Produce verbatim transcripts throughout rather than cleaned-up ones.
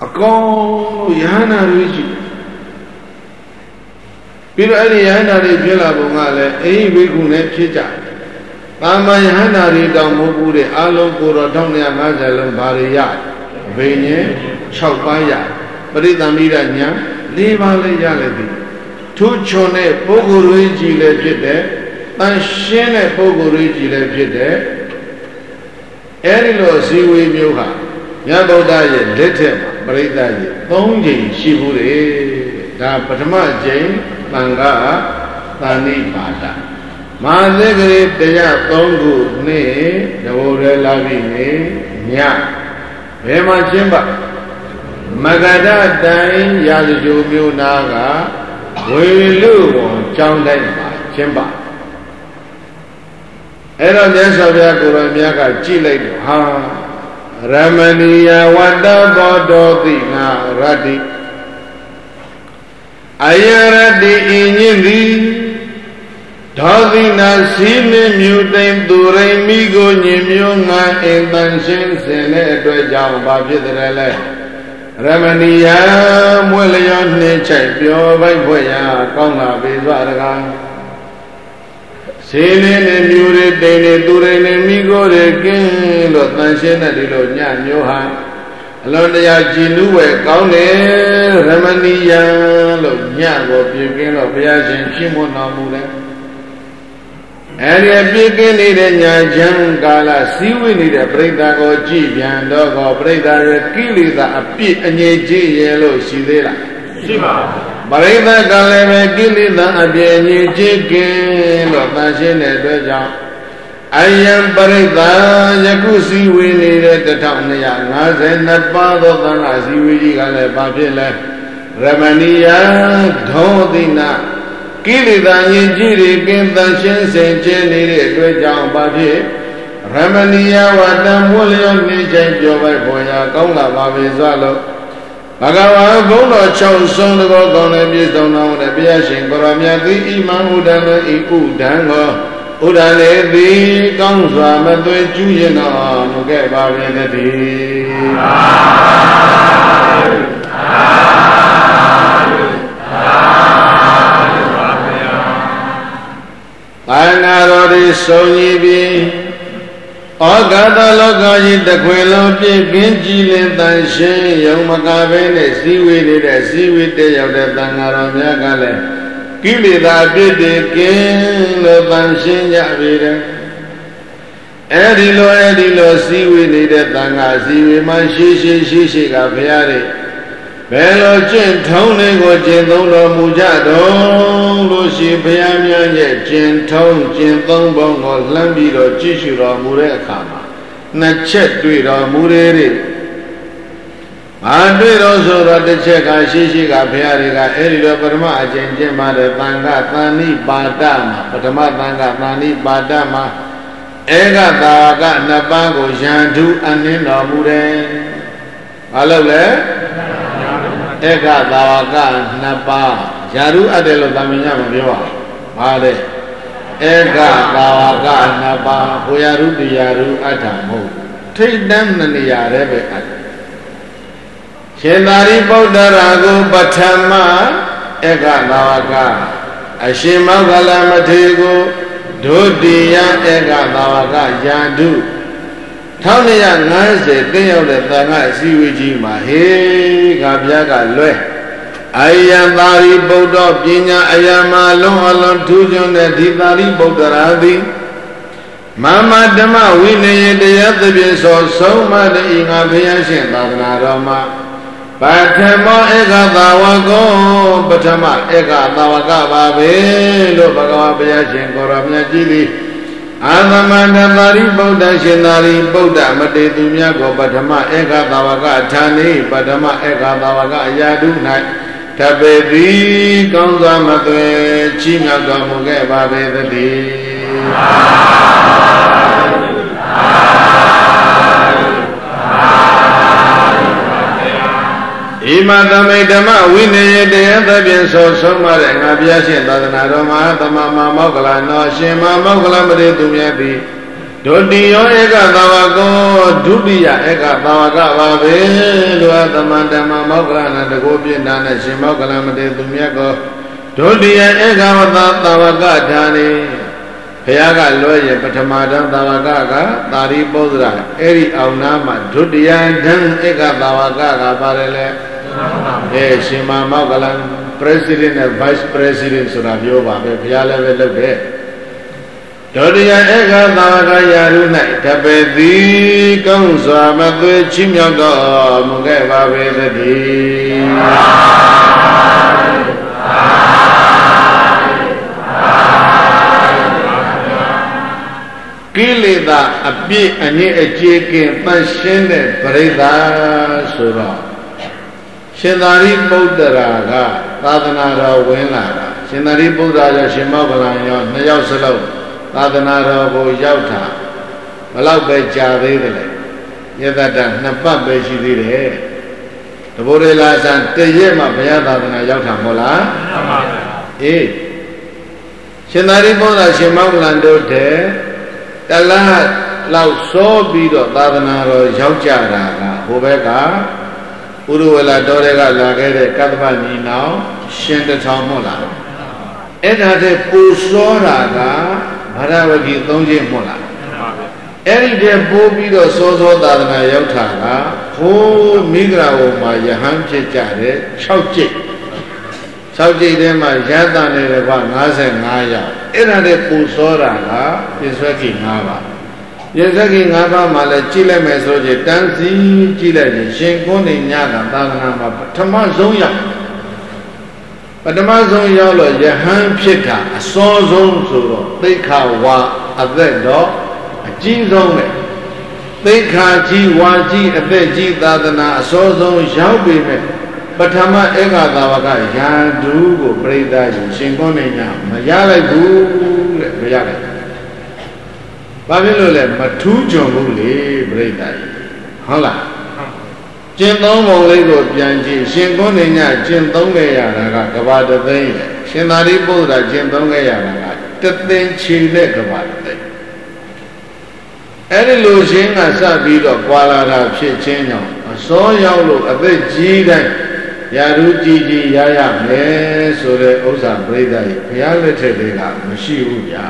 a call Yana Rigi. Peter Yana Villa Bungale, A. Vigune Chicha. Mama Yana Rida Mobure, Alo Gura Donia Mazalum Baria, Vene, Chopaya, Barita Miranya, Liva Lejaledi. Two chone Poguruji legit, and Shene Poguruji legit. Erilo Siwi Muha, Yabodaye, Letem, Baritaye, Bongi, Shibure, Da Patama Jane, Manga, Tani Pata. Mazegre, Teya, Tongu, Ne, Navore Lavi, Nya, Vema Chimba, Magada Dine, Yazu Naga, Wilu, Changdai, Chimba. Era Nesavia Guramiaka Chile, Ha Ramania Wanda Bodo Dina Radi Ayaradi Inyindi Dodina Sine Mutem Dure Migo Nymiunga Intanshin Sene Dwejam Babidrele Ramania Mulion Niche Pio Vaipoya Konga Bizwaraga Sene Mure Dene Durene Migo King, Lotanshena de Lonya Nyoha, Londia Jinue, Kaune, Ramania, Lonya, Pikin of Yashin, Shimona Mule. And a Pikin in Yajan Gala, see we need a Breda or Jibian dog or Breda, Kilida, a pit and Yaji yellow, Sidela. Shima. Barita Galeme Gilida Abiani Chicken of Nashine Beja. I am Barita Yakusi winning at the town Yanas and that father than Asiwi Gale Papilla Ramania Dodina Gilida Yiri Gintashin Saint Jenny Dwejam Babi Ramania Wadam William Nijan Jova Boya Konga Babi Zalo. Bhagava Bola Chow Son the God on the Down on the Biashin, Goramiati, Iman Udana, Iku Dango, Udane, the Gangsa, Madu, Juyana, Muge Babi, I narrow Sony. Ogada Logaji, the Quello, Genji, Tanshin, Young Macavene, seaweed, a seaweed day of the Tangaramia Gale. Kili the Bidi, King of Tanshin Yavida. Edilo, Edilo, seaweed, the Tanga, seaweed, my shishi, shishi, Gaviari. Bello Jin, Tony, or Jin, Dolo Mujado, Lucy, Piamia, Jin, Tone, Jin, Thongbong, or Lambi, or Jishu, or Murekama. Nachet, do it, or Mureri. I did also that the check I shishi, Gapiariga, Elio Perma, Jin, Jima, the Tanga, Tani, Badama, Patama, Tanga, Tani, Badama, Ega, Daga, Nabango, Jandu, and Nina Mure. Hello, Ega Dawaka Napa Jaru Adelo Damina Viva Male Ega Dawaka Napa Hoyaru Diaru Atamo Take them Nania Rebe Shendari Bodarago Batama Ega Dawaka Ashima Galamatego Dodia Ega Dawaka Jandu Tanya Nase, they of the Tanga, Siwiji, Mahe, Gabiaga, Lue. I am Dari Bodo, Pina, I am alone, alone, Tujon, and Ditari Bodaradi. Mama Dama, we need the other beings or so much in a Viashin, Baganaroma. Batama Ega Dawago, Batama Ega Dawaga, Babe, Lobagawa Viashin, Koramia Gili. Adamandari Boda Shinari Boda Mate Dumyago Batama Ega Davaga Tani Batama Ega Davaga Yadu Night Tabedi Gonza Mate China Gamuge Babe the Day Imadame Dama Winnie the other being so somewhere and Abiashin Dadanaroma, the Mama Mogala, no Shima Mogala Made Dumiati ဒုတိယဧကသာဝကောဒုတိယဧကသာဝကပါပဲလို့သမန္တမမောက္ခလနာတကောပြင်းတာနဲ့ရှင်မောက္ခလမတေသူမြတ်ကောဒုတိယဧကဝတသာဝကဌာနေဘုရားကလွှဲရပထမတန်းသာဝကကသာရိပုတ္တရာအဲ့ဒီအောင်နာမှာဒုတိယတန်းဧကသာဝကကပါတယ်လေအဲရှင်မမောက္ခလ president နဲ့ vice president ဆိုတာပြောပါပဲဘုရားလည်းပဲလုပ်တယ်ဒုတိယဧကသာဝကယာရု၌တပေတိကောင်းစွာမသွေးချင်းမြောက်တော်မူခဲ့ပါပေသတည်းကိလေသာအပြည့်အငြိအကျေကင်းပန့်ရှင်းတဲ့ပရိသတ်ဆိုတော့ရှင်သာရိပုတ္တရာကသာသနာတော်ဝင်လာတာရှင်သာရိပုတ္တရာရောရှင်မောက္ခလန်ရောနှစ်ယောက်စလုံးသာသနာတော်ကိုရောက်တာဘလောက်ပဲကြာသေးတယ်လေယသတ္တနှစ်ပတ်ပဲရှိသေးတယ်တဘိုးရေလာဆန်တရက်မှဘုရားသာသနာရောက်တာမဟုတ်လားမှန်ပါဗျာအေးရှင်သာရိပုတ္တရာရှင်မောက္ခလန်တို့တဲ့တလားလောက်စောပြီးတော့သာသနာတော်ရောက်ကြတာကဟိုဘက်ကဥရဝေလာတော်တွေကလာခဲ့တဲ့ကတ္တပညီနောင်ရှင်တထောင်မဟုတ်လားအဲ့ဒါတဲ့ပူစောတာကဗရဝဂီသုံးခြင်းမဟုတ်လားအဲ့ဒီတည်းပိုးပြီးတော့စောစောသာသနာရောက်တာကဟိုးမိဂရာဝမှာယဟန်ဖြစ်ကြတဲ့၆ကျိတ်၆ကျိတ်ထဲမှာရတန်နေတဲ့က၅၅ယောက်အဲ့ဒါတည်းပူစောတာကပြစ္ဆွဲကြီး၅ပါးပြစ္ဆွဲကြီး၅ပါးမှာလည်းကြည့်လိုက်မယ်ဆိုရင်တန်းစီကြည့်လိုက်ရင်ရှင်ကုန်းနေညကသာသနာမှာပထမဆုံးရောက်ပထမဆုံးရောက်လို့ယဟန်ဖြစ်တာအစောဆုံးဆိုတော့သိက္ခာဝါအသက်တော့အကြီးဆုံးပဲသိက္ခာကြီးဝါကြီးအသက်ကြီးသာသနာအစောဆုံးရောက်ပြီမဲ့ပထမဧကသာဝကယန္တုကိုပြိဿယူရှင်ကုန်းနေညမရလိုက်ဘူးတဲ့မရလိုက်ဘာဖြစ်လို့လဲမထူးကြုံဘူးလေပြိဿကြီးဟုတ်လားကျင့်သုံးပုံလေးကိုပြန်ကြည့်ရှင်ကုန်းနေညကျင့်သုံးခဲ့ရတာကကဘာတသိန်းရှင်သာရိပုတ္တရာကျင့်သုံးခဲ့ရတာကတသိန်းချီတဲ့ကဘာတသိန်းအဲ့ဒီလိုရှင်းကစပြီးတော့ပွာလာတာဖြစ်ချင်းကြောင့်အစောရောက်လို့အသက်ကြီးတိုင်းယာရုကြီးကြီးရရမယ်ဆိုတဲ့ဥစ္စာပြိဿကြီးဘုရားလက်ထက်တွေကမရှိဘူးဗျာ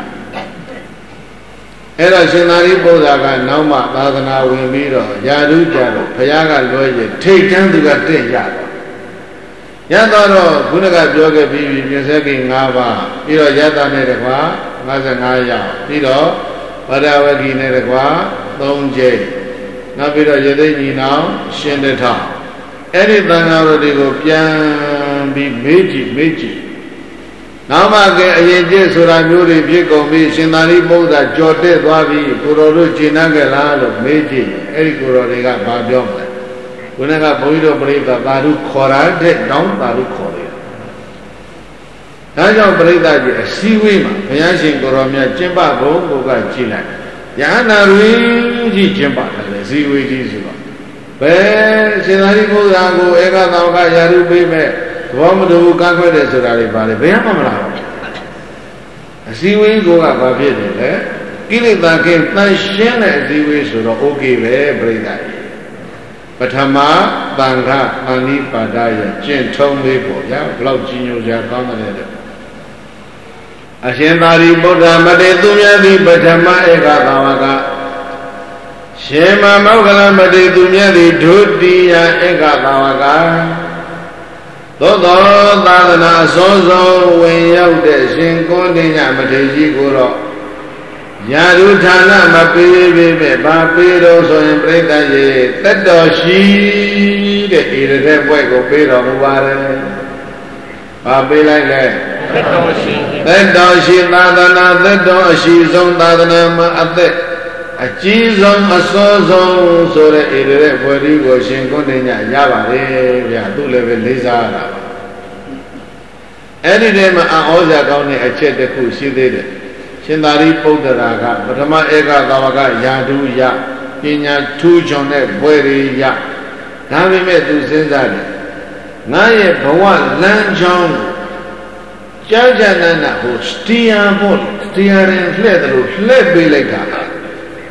အဲ့တော့ရှင်သာရိပုတ္တရာကနောက်မှသာသနာဝင်ပြီးတော့ယာရုကြတော့ဘုရားကလွှဲရင်ထိတ်တန်းသူကတင့်ရတော့ရတော့တော့ခုနကပြောခဲ့ပြီးပြီပြစ္ဆေကိ၅ပါးပြီးတော့ယတနဲ့တကွာ၅၅ယောက်ပြီးတော့ဗဒဝဂီနဲ့တကွာ၃ကျိတ်နောက်ပြီးတော့ယသိညီနောင်ရှင်တထောင်အဲ့ဒီသံဃာတော်တွေကိုပြန်ပြီးမေးကြည့်မေးကြည့်နောက်မှကဲအရင်ကျင့်ဆိုတာမျိုးတွေဖြစ်ကုန်ပြီရှင်သာရိပုတ္တရာကြော်တက်သွားပြီကိုတော်တို့ကျင့်နှံ့ကြလားလို့မေးကြည့်အဲ့ဒီကိုတော်တွေကဘာပြောမလဲခုနကဘုန်းကြီးတို့ပြိဿသာဓုခေါ်တာတဲ့တောင်းသာဓုခေါ်တယ်ဒါကြောင့်ပြိဿကြီးအစည်းဝေးမှာဘုရားရှင်ကိုတော်မြတ်ကျင့်ပဘုံကိုကကြည့်လိုက်ယန္နာရင်းကြီးကျင့်ပါတယ်အစည်းဝေးကြီးဆိုတော့ဘယ်ရှင်သာရိပုတ္တရာကိုဧကသာဝကယာရုပေးမဲ့ဘောမတူကန့်ခွဲတယ်ဆိုတာတွေပါလေဘယ်မှမလားအစည်းဝေးကိုကဘာဖြစ်တယ်လဲကိလေသာကင်းတန်ရှင်းတဲ့အစည်းဝေးဆိုတော့ okay ပဲပြိဿကြီးပထမသံဃာအနိပါဒရဲ့ကျင့်ထုံးလေးပေါ့ဗျာဘလောက်ကြီးညိုစရာကောင်းတယ်တဲ့အရှင်သာရိပုတ္တရာမတေသူမြတ်သည်ပထမဧကသာဝကရှင်မမောက္ခလမတေသူမြတ်သည်ဒုတိယဧကသာဝကသို့သောသာသနာစောစောဝင်ရောက်တဲ့ရှင်ကုန်းတင်ညမထေရကြီးကိုတော့ယာရုဌာနမပေးပေးပဲဘာပေးတော့ဆိုရင်ပြိဿရေတက်တော်ရှိတဲ့ဤတဲ့ဘွဲ့ကိုပေးတော်မူပါတယ်ဘာပေးလိုက်လဲသက်တော်ရှိသက်တော်ရှိသာသနာသက်တော်အရှိဆုံးသာသနာမှာအသက်အကြီးဆုံးအစောဆုံးဆိုတဲ့ဣရတဲ့ဘွယ်ဒီကိုရှင်ကုန်းတင်ညရပါတယ်ဗျာသူလည်းပဲလေးစားရတာပါအဲ့ဒီတည်းမှာအဩဇာကောင်းတဲ့အချက်တစ်ခုရှိသေးတယ်ရှင်သာရိပုတ္တရာကပထမဧကသာဝကယာတုယပညာထူးချွန်တဲ့ဘွယ်ရီယဒါပေမဲ့သူစဉ်းစားတယ်ငါရဲ့ဘဝလမ်းကြောင်းကြာကြာနာနာဟိုစတီယာဖို့စတီယာရင်လှဲ့တယ်လို့လှဲ့ပေးလိုက်တာ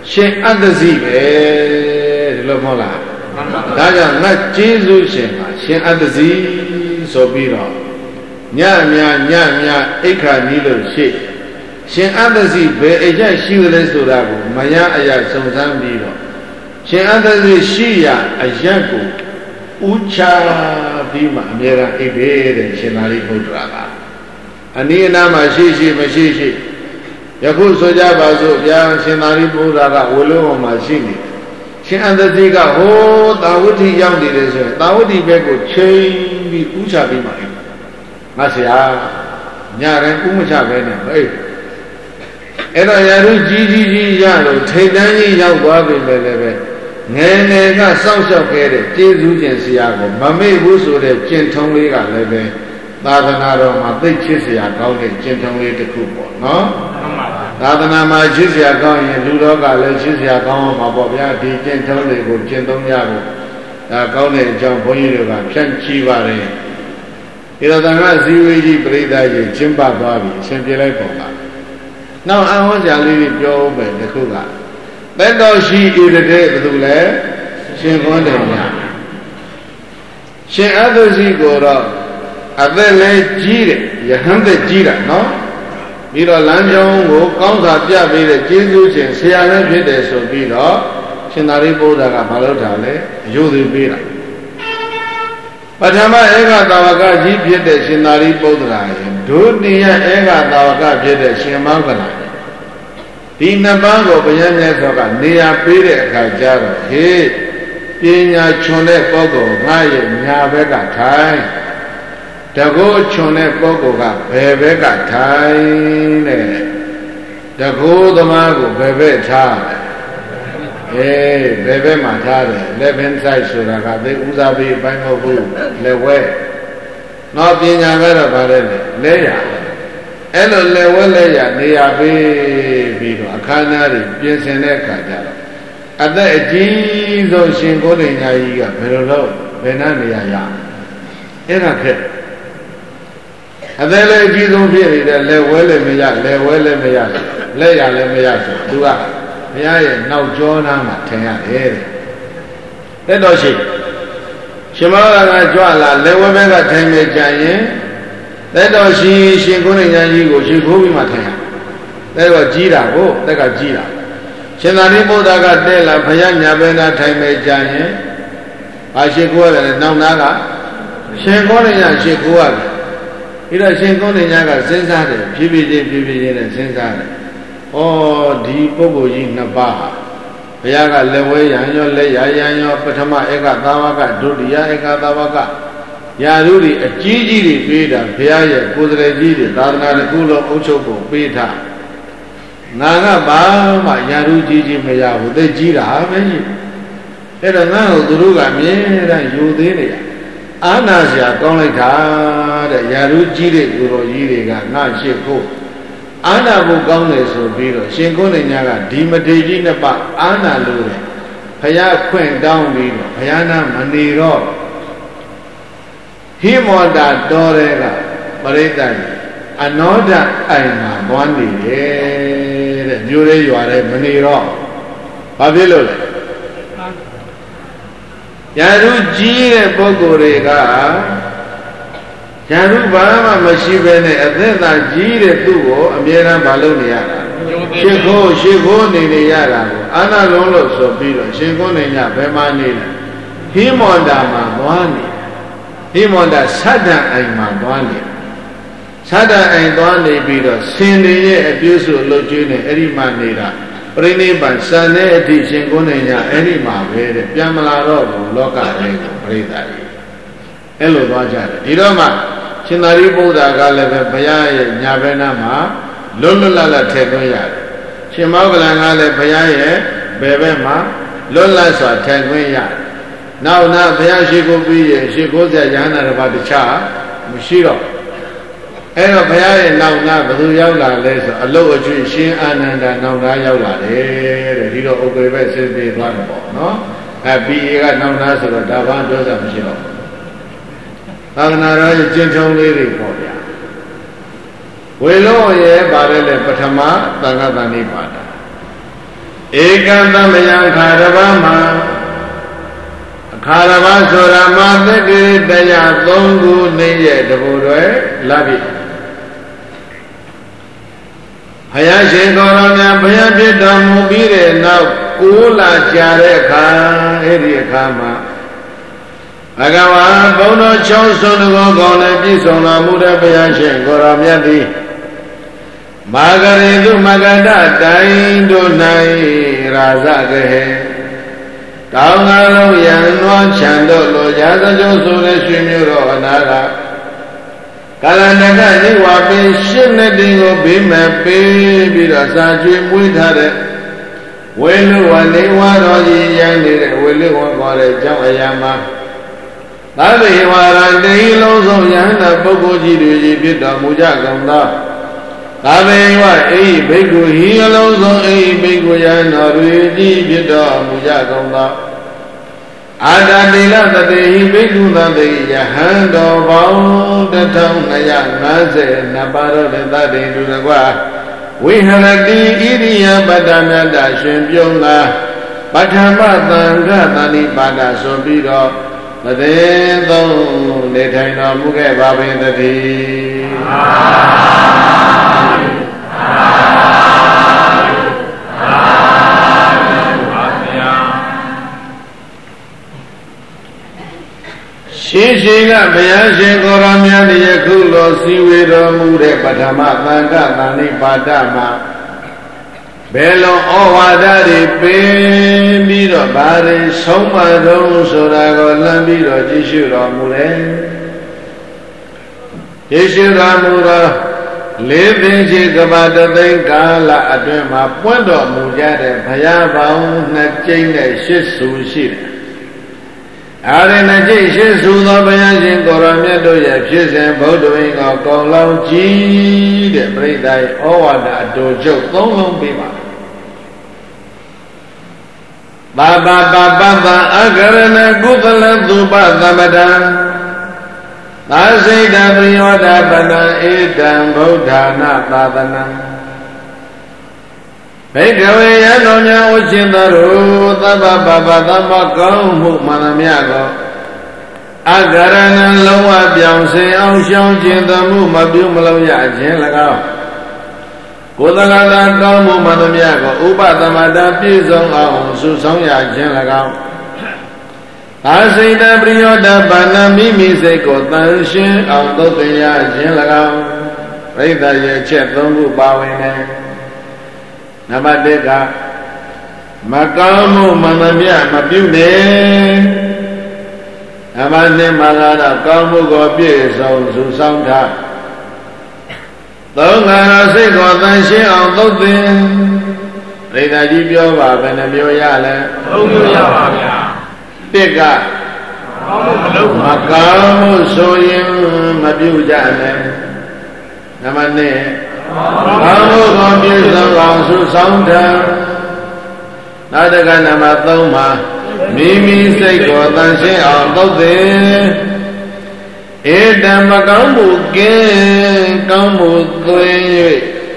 ရှင်အတ္တစီပဲဒီလိုမဟုတ်လားဒါကြောင့်ငါကျေးဇူးရှင်ပါရှင်အတ္တစီဆိုပြီးတော့ညမြညမြအိခါနီးလို့ရှိရှင်အတ္တစီဘယ်အချက်ရှိလဲဆိုတာကိုမယအရာစုံစမ်းပြီးတော့ရှင်အတ္တစီရှိရာအရက်ကိုဥချပြီးမှအမြဲတမ်းအိပ်ပေတဲ့ရှင်သာရိပုတ္တရာကအနည်းအနားမှာရှိရှိမရှိရှိယခုဆိုကြပါစို့ဗျာရှင်သာရိပုတ္တရာကဝေလုံးပေါ်မှာရှိနေရှင်အတ္တစီကဟိုးတာဝတိရောက်နေတယ်ဆိုရင်တာဝတိဘက်ကိုချိန်ပြီးဥချပြီးမှအိပ်ငါဆရာညတိုင်းဥမချပဲနဲ့အိပ်အဲ့တော့ရာထူးကြီးကြီးကြီးရလို့ထိတ်တန်းကြီးရောက်သွားပြီပဲလည်းပဲငယ်ငယ်ကစောင့်ရှောက်ခဲ့တဲ့ကျေးဇူးရှင်ဆရာကိုမမေ့ဘူးဆိုတဲ့ကျင့်ထုံးလေးကလည်းပဲသာသနာတော်မှာသိချစ်စရာကောင်းတဲ့ကျင့်ထုံးလေးတစ်ခုပေါ့နော်သာသနာမှာချစ်စရာကောင်းရင်လူတော်ကလည်းချစ်စရာကောင်းမှာပေါ့ဗျာဒီကျင့်ထုံးလေးကိုကျင့်သုံးရဖို့ဒါကောင်းတဲ့အကြောင်းဘုန်းကြီးတွေကဖြန့်ချီပါတယ်ဒီတော့သံဃာစည်းဝေးကြီးပြိဿကြီးကျင့်ပသွားပြီအရှင်ပြလိုက်ပုံကနောက်အဟောကြားလေးတွေပြောဦးမယ်တစ်ခုကသက်တော်ရှိဣရတဲ့ဘယ်သူလဲရှင်ခွန်းတယ်များရှင်အသုစီကိုတော့အသက်လည်းကြီးတယ်ယဟန်သက်ကြီးတာနော်ပြီးတော့လမ်းကြောင်းကိုကောင်းစွာပြပေးတဲ့ကျေးဇူးရှင်ဆရာလည်းဖြစ်တယ်ဆိုပြီးတော့ရှင်သာရိပုတ္တရာကမလုပ်တာလဲအယုသိပေးတာပထမဧကသာဝကကြီးဖြစ်တဲ့ရှင်သာရိပုတ္တရာရဲ့ဒုတိယဧကသာဝကဖြစ်တဲ့ရှင်မောဂလဒီနှစ်ပါးကိုဘုရားမြတ်စွာကနေရာပေးတဲ့အခါကျတော့ဟေးပညာချွန်တဲ့ပုဂ္ဂိုလ်ငါရဲ့ညာဘက်ကထိုင်တကောချွန်တဲ့ပုဂ္ဂိုလ်ကဘယ်ဘက်ကထိုင်တဲ့တကောသမားကိုဘယ်ဘက်ထားလဲအေးဘယ်ဘက်မှာထားတယ် left hand side ဆိုတာကသိဥစားပေးအပိုင်းမဟုတ်ဘူးလက်ဝဲနောက်ပညာကတော့ဗါတယ်လဲရအဲ့လိုလက်ဝဲလဲရနေရာပေးပြီးတော့အခမ်းအနားတွေပြင်ဆင်တဲ့အခါကျတော့အသက်အကြီးဆုံးရှင်ကိုယ်တိုင်ညာကြီးကဘယ်လိုလုပ်ဘယ်နှနေရာရအဲ့ဒါခက်အသက်လည်းအကြီးဆုံးဖြစ်နေတဲ့လက်ဝဲလည်းမရလက်ဝဲလည်းမရလက်ရလည်းမရဆိုသူကဘုရားရဲ့နောက်ကျောနာမှာထင်ရတယ်တဲ့တော်ရှိရှင်မောဂလကကြွလာလက်ဝဲဘက်ကထိုင်နေကြရင်တဲ့တော်ရှိရှင်ကိုယ်ဉာဏ်ကြီးကိုရှင်ခိုးပြီးမှထိုင်ရတဲ့တော့ကြီးတာကိုတက်ကကြီးတာရှင်သာရိပုတ္တရာကတဲ့လာဘုရားညာဘက်နာထိုင်နေကြရင်ဘာရှင်ခိုးရတယ်နောက်နာကရှင်ကိုယ်ဉာဏ်ရှင်ခိုးရတယ်ပြီးတော့ရှင်ကိုယ်ဉာဏ်ကစဉ်းစားတယ်ဖြည်းဖြည်းချင်းဖြည်းဖြည်းချင်းနဲ့စဉ်းစားတယ်ဩဒီပုဂ္ဂိုလ်ကြီးနှစ်ပါးဟာဘုရားကလက်ဝဲရံရောလက်ရရံရောပထမဧကသာဝကဒုတိယဧကသာဝကယာရုတွေအကြီးကြီးတွေပေးတာဘုရားရဲ့ကိုယ်စရကြီးတွေသာသနာတစ်ခုလုံးအုပ်ချုပ်ဖို့ပေးထားငါကဘာမှယာရုကြီးကြီးမရဘူးသိကြီးတာပဲကြီးအဲ့တော့ငါ့ကိုသူတို့ကအမြဲတမ်းယူသေးနေရအာနာစရာကောင်းလိုက်တာတဲ့ယာရုကြီးတဲ့ကိုယ်တော်ကြီးတွေကငါရှိဖို့အာနာဖို့ကောင်းတယ်ဆိုပြီးတော့ရှင်ကိုယ်နေညာကဒီမထေကြီးနှစ်ပါးအာနာလို့တယ်ဘုရားခွင့်တောင်းပြီးတော့ဘုရားနာမနေတော့ဟိမောတာတော်တဲ့ကပရိသတ်အနောဒအိမ်မှာဘွားနေတယ်တဲ့မျိုးလေးရွာတဲ့မနေတော့ဘာဖြစ်လို့လဲယာရုကြီးတဲ့ပုဂ္ဂိုလ်တွေကယာရုဘာမှမရှိဘဲနဲ့အသက်သာကြီးတဲ့သူ့ကိုအမြဲတမ်းမလုပ်နေရတာရှေခိုးရှေခိုးနေနေရတာကိုအာနာလုံးလို့ဆိုပြီးတော့ရှင်ကုန်းနေညဘယ်မှာနေလဲဟိမောတာမှာသွားနေဟိမောတာသတ္တအိမ်မှာသွားနေသတ္တအိမ်သွားနေပြီးတော့ဆင်နေရဲ့အပြုစုအလုပ်ကျွေးနေအဲ့ဒီမှာနေတာပြိဋိဘံစံတဲ့အထိရှင်ကုန်းနေညအဲ့ဒီမှာပဲတဲ့ပြန်မလာတော့ဘူးလောကလေးကိုပြိဿကြီးအဲ့လိုသွားကြတယ်ဒီတော့မှရှင်သာရိပုတ္တရာကလည်းပဲဘုရားရဲ့ညာဘက်နားမှာလွတ်လွတ်လပ်လပ်ထည့်သွင်းရတယ်ရှင်မောဂလန်ကလည်းဘုရားရဲ့ဘယ်ဘက်မှာလွတ်လပ်စွာထည့်သွင်းရတယ်နောက်နာဘုရားရှိခိုးပြီးရင်ရှိခိုးစရာယန္တာတစ်ပါးတခြားမရှိတော့အဲ့တော့ဘုရားရဲ့နောက်နာဘယ်သူရောက်လာလဲဆိုအလုတ်အကျွေးရှင်အာနန္ဒာနောက်နာရောက်လာတယ်တဲ့ဒီတော့ဥပ္ပေဘက်စစ်ပြေးသွားတယ်ပေါ့နော်အဲဘီအေကနောက်နာဆိုတော့ဒါဘာပြောစရာမရှိတော့သာသနာတော်ရဲ့ကျင့်ထုံးလေးတွေပေါ့ဗျာဝေလုံးရဲ့ပါတယ်လေပထမသံဃာတန်လေးပါတာ Ekantamaya Kharavama Kharava Surama Teki Daya Tongu Neye Dabudwe Labi Hayashi Koranya Payapita Mubire Now Kula Jare Kha Eri Khama Agawa Bono Chauson Gogone Pisona Muda Payashi Koramyati Magaridu Magada Daindo Nai Raza Gehe Taungalo Yanwa Chando Lo Yaza Josule Shimuro Anara Kalanaka Niwapi Shimnedingo Bime Birasa Jim Withare Welu Waniwa Roji Yanire Welu Wakore Jawayama Tabi Warande Ilozo Yana Bogoji Duji Pita Muja Ganda Tabewa ei bhikkhu hi alone so ei bhikkhu yana ruji pitta muja kaunta Adadila tate hi bhikkhu tate yahando baung tathaung naya ngase naparo tate dudakwa Viharati iriya padamyata shin pyonga Pathama tangha tani pada so piro Tate thong ne thai no muke babin tati Shishika Payashin Koramyani Yakulo Siwiro Mure Patama Tanga Tani Padama Belo Owadari Pembiro Bari Soma Dong Sorago Lambiro Jishuro Mure Jishuro Mura Living Chikabata Kala Adema Puendo Mujade Payabang Nachine Shisu Shira Arena Jishin Suda Payashin Koramyato Yapshin Bodwing or Kolo G the Bridai Owada Dojo Tong Biba Baba Baba Agarana Gutala Duba Damadan Nasida Priyada Bana Edam Bodhana Badana Bhikkhave Yanonya Uchindaru Taba Baba Tama Kaumu Manamyago Agarana Lawa Byamse Aushang Chindamu Mabyu Malaya Jin Lagao Kodalada Kaumu Manamyago Upadamada Pizong Aung Susong Ya Jin Lagao Asida Priyoda Bana Mimi Seko Tanshin Aung Totiya Jin Lagao Rita Ye Chet Tongu Bawene Namadeka Makamu Manamya Mabune Namane Magara Kamu Gopi Song Susangta Tongara Seko Tanshin Aung Totin Rita Jibyo Bavene Byo Yale Tongyo Yabaya Teka Makamu Soyin Mabyu Jane Namane Kamu Gopi Song Susangta Nadaka Namatoma Mimi Seko Tanshin Aung Totin Edam Makamu Gen Kamu Tuen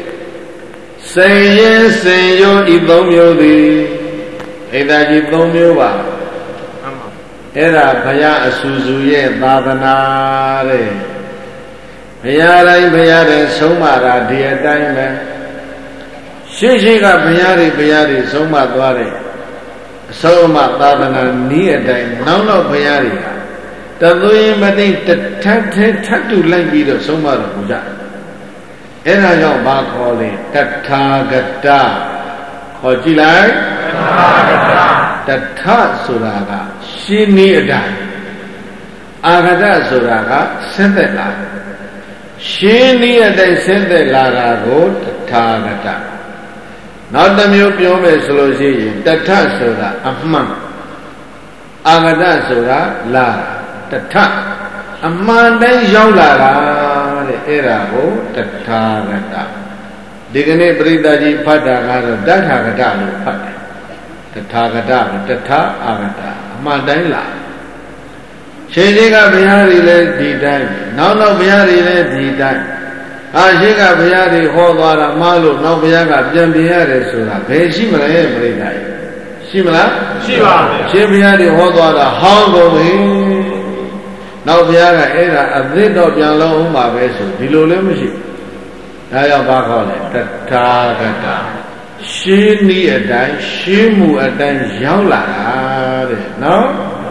Sayen Sayo Idom Yodi Edaji Dom Yoba Era Bhaya Asuzu Ye Dadana Re Bhaya Rai Bhaya Re Somara Diya Time Shishika Bhaya Re Bhaya Re Soma Dware Soma Dadana Niya Time Now No Bhaya Re Tadui Mati Tate Tatu Langido Soma Puja Era Yong Bakoli Tathagata Khojilai Tathagata Tatha Suraga Shini Adai Agata Suraga Sendela Shini Adai Sendela Go Tathagata Not the Mu Pyome Solosi Tatha Sura Ahman Agata Sura La Tatha Ahman Dai Yaulara Era Go Tathagata Digane Bridaji Pada Garo Tathagata Pada Tathagata Tatha Agata Amadaila Shejika Bihari le di time now no Bihari le di time အာရှိကဘုရားတွေဟောသွားတာမှားလို့နောက်ဘုရားကပြန်ပြင်ရတယ်ဆိုတာဘယ်ရှိမလဲပြိဿရဲ့ရှိမလားရှိပါဘူးရှင်ဘုရားတွေဟောသွားတာဟောင်းကုန်ပြီနောက်ဘုရားကအဲ့ဒါအသစ်တော့ပြန်လုံးအောင်ပါပဲဆိုဒီလိုလည်းမရှိဒါကြောင့်ဘာခေါ်လဲတထာဂတရှင်းနည်းအတိုင်းရှင်းမှုအတိုင်းရောက်လာတာတဲ့နော်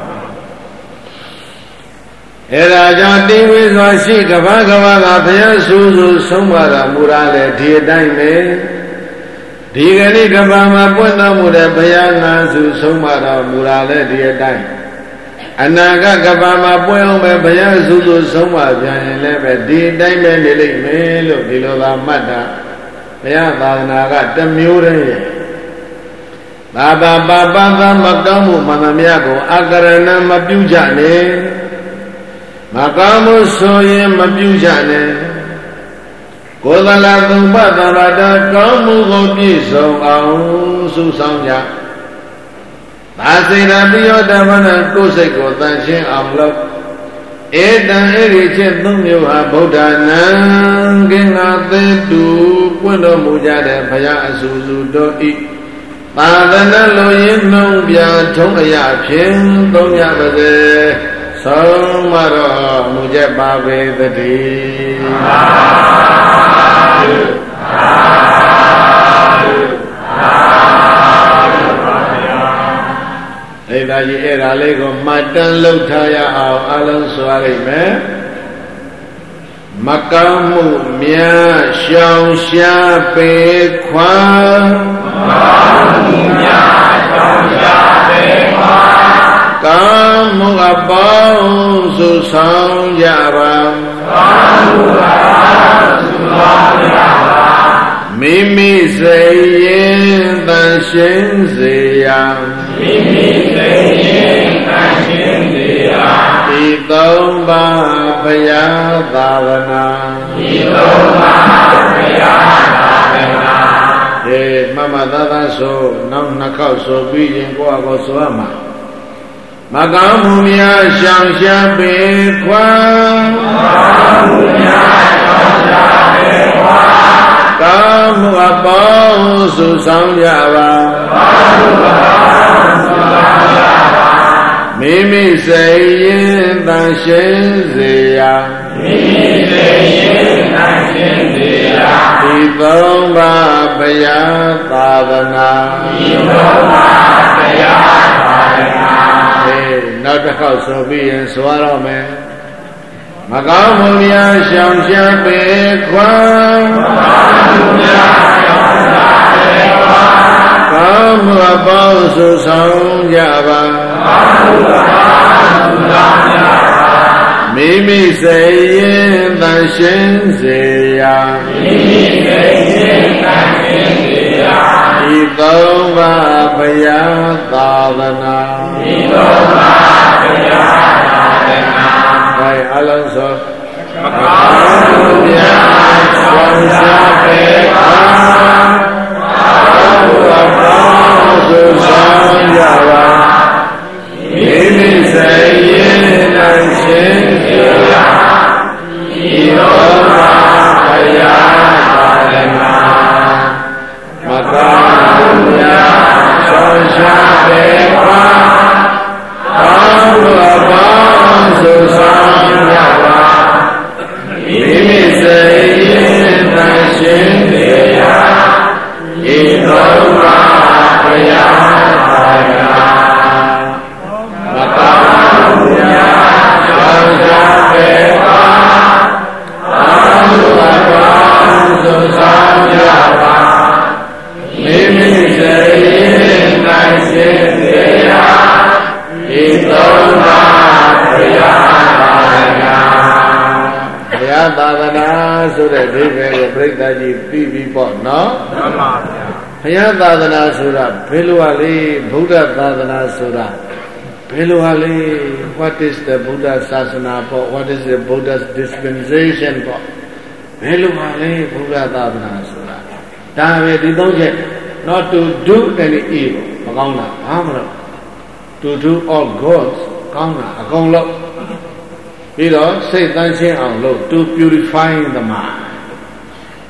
အဲ့ဒါကြောင့်တင်းဝေစွာရှိကဘာကဘာကဘုရားဆူဆူဆုံးမတော်မူရလေဒီအတိုင်းပဲဒီကနေ့ကဘာမှာပွင့်တော်မူတဲ့ဘုရားငါဆူဆုံးမတော်မူရလေဒီအတိုင်းအနာဂတ်ကဘာမှာပွင့်အောင်ပဲဘုရားဆူဆူဆုံးမပြန်ရင်လည်းပဲဒီအတိုင်းပဲနေလိမ့်မယ်လို့ဒီလိုသာမှတ်တာဘုရားသာသနာကတမျိုးတည်းရဲ့ဘာဘာပါပသမကောင်းမှုမှန်သမျှကိုအကရဏမပြုကြနဲ့မကောင်းမှုဆိုရင်မပြုကြနဲ့ကိုယ်သလသုံးပတ်သံဃာတကောင်းမှုကိုပြည့်စုံအောင်စုဆောင်ကြသာစေတပိယောဓမ္မနကိုယ်စိတ်ကိုတန်ရှင်းအောင်လုပ်ဧတံဧရိချက်သုံးမျိုးဟာဗုဒ္ဓနာကင်္ဂသေတုပွင့်တော်မူကြတဲ့ဘုရားအဆူဆူတို့ဤသာသနာလိုရင်းနှုံးပြထုံးအရာဖြင့်သုံးရပါစေဆုံးမတော်မူကြပါပေသတည်းသာဓုသာဓုသာဓုပါဗျာအဲ့ဒါကြီးအဲ့ဒါလေးကိုမှတ်တမ်းလုပ်ထားရအောင်အလုံးစွာလိုက်မယ်မကောင်းမှုများရှောင်ရှားပေခွာမကောင်းမှုများရှောင်ရှားပေခွာကောင်းမှုအပေါင်းစုဆောင်ကြပါကောင်းမှုအပေါင်းစုဆောင်ကြပါမိမိစိတ်ရင်တန်ရှင်းစေရမိမိစိတ်ရင်တန်ရှင်းစေရဒီသုံးပါးဘုရားသာသနာဒီသုံးပါးဘုရားသာသနာဒီမမသာသာဆိုနောက်နှစ်ခေါက်ဆိုပြီးရင်ကိုယ့်အကောဆိုရမှာမကောင်းမှုများရှောင်ရှားပေခွာမကောင်းမှုများရှောင်ရှားပေခွာကောင်းမှုအပေါင်းစုဆောင်ကြပါကောင်းမှုအပေါင်းစုဆောင်ကြပါမိမိစိတ်ရင်တန်ရှင်းစေရမိမိစိတ်ရင်တန်ရှင်းစေရဒီသုံးပါးဘုရားသာသနာဒီသုံးပါးဘုရားသာသနာနောက်တစ်ခေါက်ဆိုပြီးရင်ဆိုရတော့မယ်မကောင်းမှုများရှောင်ရှားပေခွာမကောင်းမှုများရှောင်ရှားပေခွာကောင်းမှုအပေါင်းစုဆောင်ကြပါကောင်းမှုအပေါင်းစုဆောင်ကြပါမိမိစိတ်ရင်တန်ရှင်းစေရမိမိစိတ်ရင်တန်ရှင်းစေရဒီသုံးပါးဘုရားသာသနာဒီသုံးပါးဘုရားသာသနာဘယ်အလုံးစုံမကောင်းမှုများရှောင်ရှားပေပါကောင်းမှုအပေါင်းစုဆောင်ကြပါမိမိစိတ်ရင်တန်ရှင်းစေရဒီသုံးပါးဘုရားသာသနာမကောင်းမှုများရှောင်ရှားပေပါကောင်းမှုအပေါင်းစုဆောင်ကြပါမိမိစိတ်ရင်တန်ရှင်းစေရဒီသုံးပါးဘုရားသာသနာမကောင်းမှုများရှောင်ရှားပေပါကောင်းမှုအပေါင်းစုဆောင်ကြပါမိမိစိတ်ရင်တန်ရှင်းစေရဒီသုံးပါးဘုရားသာသနာဘုရားသာသနာဆိုတဲ့ဒိဋ္ဌိကိုပြိဿကြီးပြီးပြီးပေါ့နော်မှန်ပါဗျာဘုရားသာသနာဆိုတာဘယ်လိုဟာလဲဗုဒ္ဓသာသနာဆိုတာဘယ်လိုဟာလဲ what is the Buddha Sasana ပေါ့ what is the Buddha's dispensation ပေါ့ဘယ်လိုဟာလဲဗုဒ္ဓသာသနာဆိုတာဒါပဲဒီသုံးချက် not to do any evil မကောင်းတာဘာမှမလုပ် to do all goods ကောင်းတာအကုန်လုပ်ပြီးတော့စိတ်တန်းရှင်းအောင်လုပ် to purify the mind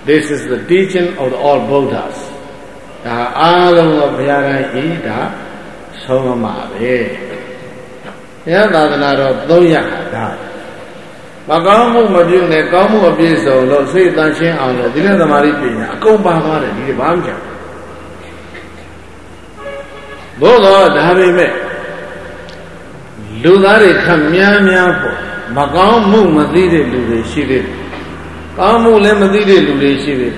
This is the teaching of the all Buddhas. Da along of Bhyaran Ida Somamabe. Yadadana Doya. Magamu Madune, Gamu of Yeso, Lord say Danshin on the dinner the Maripina, go Baba and the Bamja. Lord, have you met? Ludari Kamyamya, Magamu Madide Lude, she did. Gamu Lemadide Lude, she did.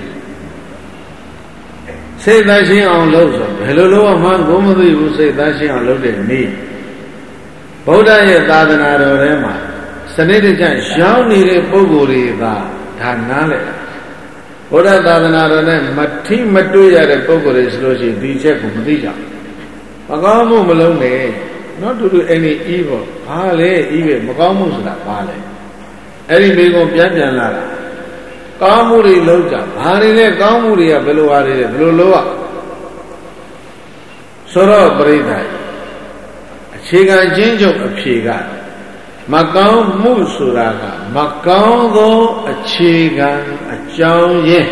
Say Danshin on Lozo, hello, among Gomadi who say Danshin on Lode me. Boda Yadana Rema. Sanitijan Shawnee Boguri Tanale. Oda Dadana Mati Matuya Boguri Sloshi, D J Kumdija. Magamu Malone, not to do any evil. Pale, even Magamusla, Pale. Any Bigo Pianala. Kamuri Loja, Harine Kamuria Beluari, Beluloa. Soro Brida. Chiga Jinjo of Chiga. Macau Musuraga, Macau go a chigan, a chow yen.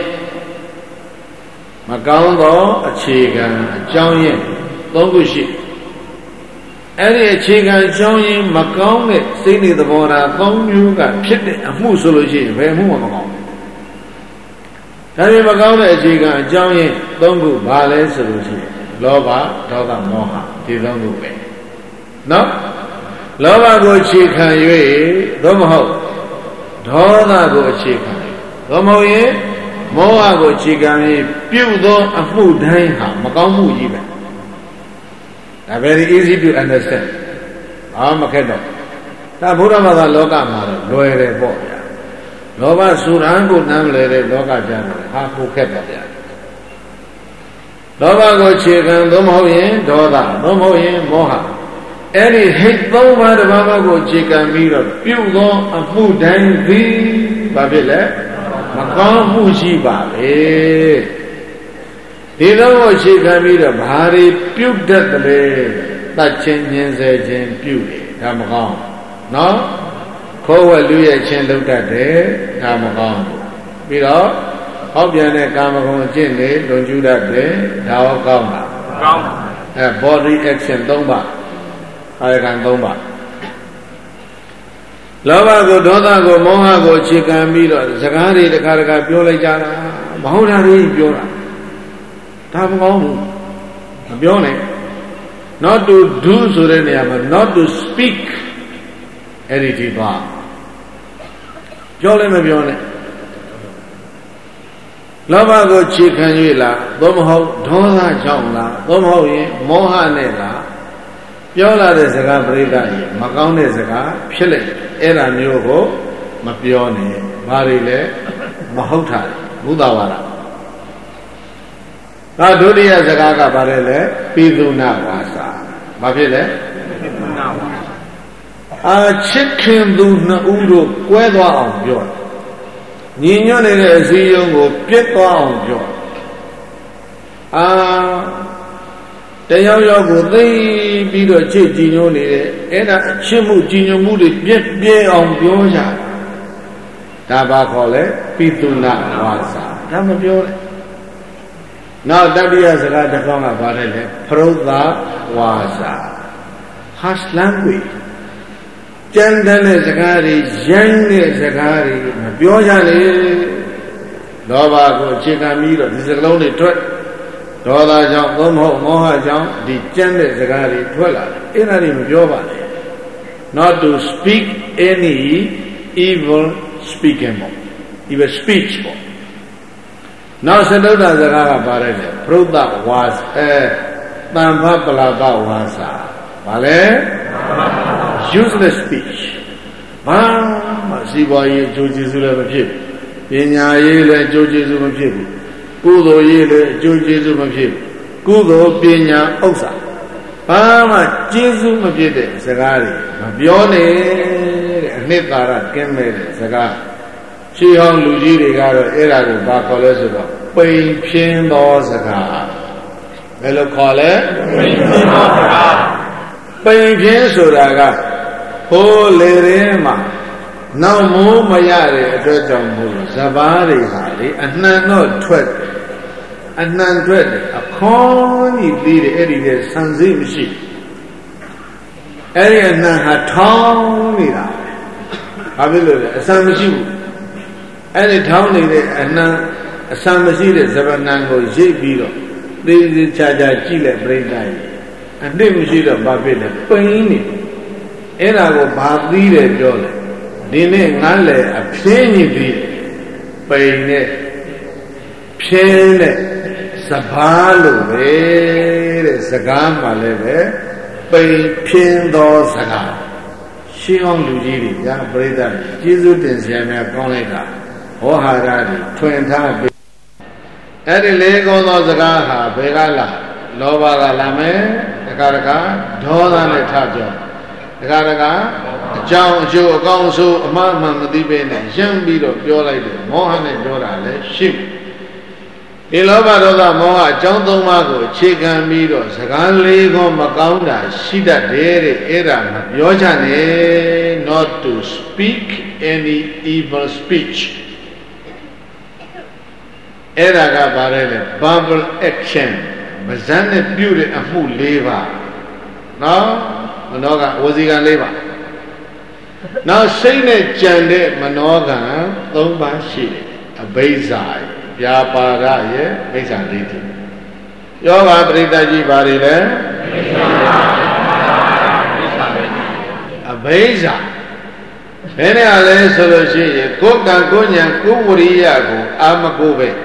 Macau go a chigan, a chow yen, Longushi. Any a chigan, chow yen, Macau, Sini the Bora, Gong Yuga, Kit, a Musuluji, very Mumma. Tell me Macau a chigan, a chow yen, Dongu, Bale Suluji, Loba, Toga Moha, Tidongu Bay. No? Lava go chicken, you, Domo, Dona go chicken, Domo ye, Moa go chicken, Pudo and food, Magamu even. Very easy to understand. I'm a kendo. Tabura Loga Mara, Loere Boya. Lova Surango Namle, Loga Jana, Hapu Keta. Lova go chicken, Domo ye, Doda, Domo ye, Moha. Any hate no matter Baba go chicken mirror, Pudo and food dang thee, Babile, Macam Muji Babe. They don't go chicken mirror, Bari, Puke that the bay, that changes a gem Puke, Tamagam. No? Kowa Luya Chen looked at day, Tamagam. Below, Hobiane Kamagam Jin, don't you that day, Tao Gama. A body action, don't buy. I can go back. Lava go, Dona go, Moha go, chicken meat, Zagari, the Karaka, Piola Jana, Mahonari, Piola. Tamagom, Bione. Not to do Surenia, but not to speak anything bad. Jolly Mabione. Lava go, chicken, Yula, Domho, Dona Jongla, Domho, Moha Nela. Yola de Zaga Brida, Macau de Zaga, Pile, Era Nyogo, Mapione, Marile, Mahota, Budawara. Naduria Zagaga Barele, Piduna Wasa, Mapile. A chicken do na Udo, Quedwa on Bjorn. Nino de Zio, Pietwa on Bjorn. Ah. Tell you they be the Gino, and a chimu Gino Moody, get beer on Bioja. Tabacole, Pituna, Wasa, Tamabiole. Now that is a lot of long about it, Proda Wasa. Harsh language. Jandan is a gari, Jan is a gari, Bioja, Lava, Chikamiro, this is a lonely truck. Dola Jam, Gomo, Moha Jam, the Jende Zagari, Twella, Inarim Jovane. Not to speak any evil speaking, even speech. Now, Sadoda Zagara Barele, Pruda was a Tampapala Wasa. Vale? Useless speech. Ma, Siboy, Jojizu of a pip. Inya Yele, Jojizu of pip. Kudo Yele, Jojizu of pip. Kudo Pinya Osa. Pama, Jesu of Jede, Sagari, Mabione, Nitara, Kemme, Sagar. She hung Luigi Regaro, Erago, Bacolesova, Pay Pien Dosaga. Hello, call it Pay Pien Sodaga, Ho Lerema, နောက်မိုးမရတဲ့အတွက်ကြောင့်မို့လို့ဇဘာတွေဟာလေအနှံတော့ထွက်တယ်အနှံထွက်တယ်အခေါင်းကြီးပြီးတယ်အဲ့ဒီရဲ့ဆန်စိမရှိအဲ့ဒီအနှံဟာထောင်းနေတာဘာဖြစ်လို့လဲအဆန်မရှိဘူးအဲ့ဒီထောင်းနေတဲ့အနှံအဆန်မရှိတဲ့ဇဗနံကိုရိပ်ပြီးတော့သေသေးချာချာကြည့်လိုက်ပြိတ္တာကြီးအနှစ်မရှိတော့ဘာဖြစ်လဲပိန်နေအဲ့ဒါကိုဘာသီးတယ်ပြောလဲဒီနေ့ငါလေအဖြင်းကြီးပြီးပိန်နဲ့ဖြင်းတဲ့စဘာလို့ပဲတဲ့စကားမှလည်းပဲပိန်ဖြင်းသောစကားရှင်းအောင်လူကြီးတွေညာပြိတ္တာကျေးဇူးတင်စရာများကောင်းလိုက်တာဟောဟာရတွေထွင်ထားပြီအဲ့ဒီလေးကောင်းသောစကားဟာဘယ်ကလာလောဘကလာမယ်တခါတခါဒေါသနဲ့ထပြောတခါတခါအကြောင်းအကျိုးအကောင်းအဆိုးအမှားမှန်မသိပဲနဲ့ရမ်းပြီးတော့ပြောလိုက်တယ်မောဟနဲ့ပြောတာလည်းရှိဒီလောဘဒေါသမောဟအကြောင်းသုံးပါးကိုအခြေခံပြီးတော့စကားလေးကောမကောင်းတာရှိတတ်တယ်တဲ့အဲ့ဒါမပြောချနဲ့ not to speak any evil speechအဲ့ဒါကဘာလဲလဲ verbal action မဇန်းနဲ့ပြုတဲ့အမှု၄ပါးနော်မနောကဝစီကံ၄ပါးနောက်စိတ်နဲ့ကြံတဲ့မနောကံ၃ပါးရှိတယ်အဘိဇ္ဇာပြာပါရရဲ့မိစ္ဆာဒိဋ္ဌိယောဂပရိသတ်ကြီးဘာတွေလဲအဘိဇ္ဇာဘယ်နဲ့လဲဆိုလို့ရှိရင်ကိုယ်ကံကိုဉာဏ်ကိုဝရိယကိုအာမကိုပဲ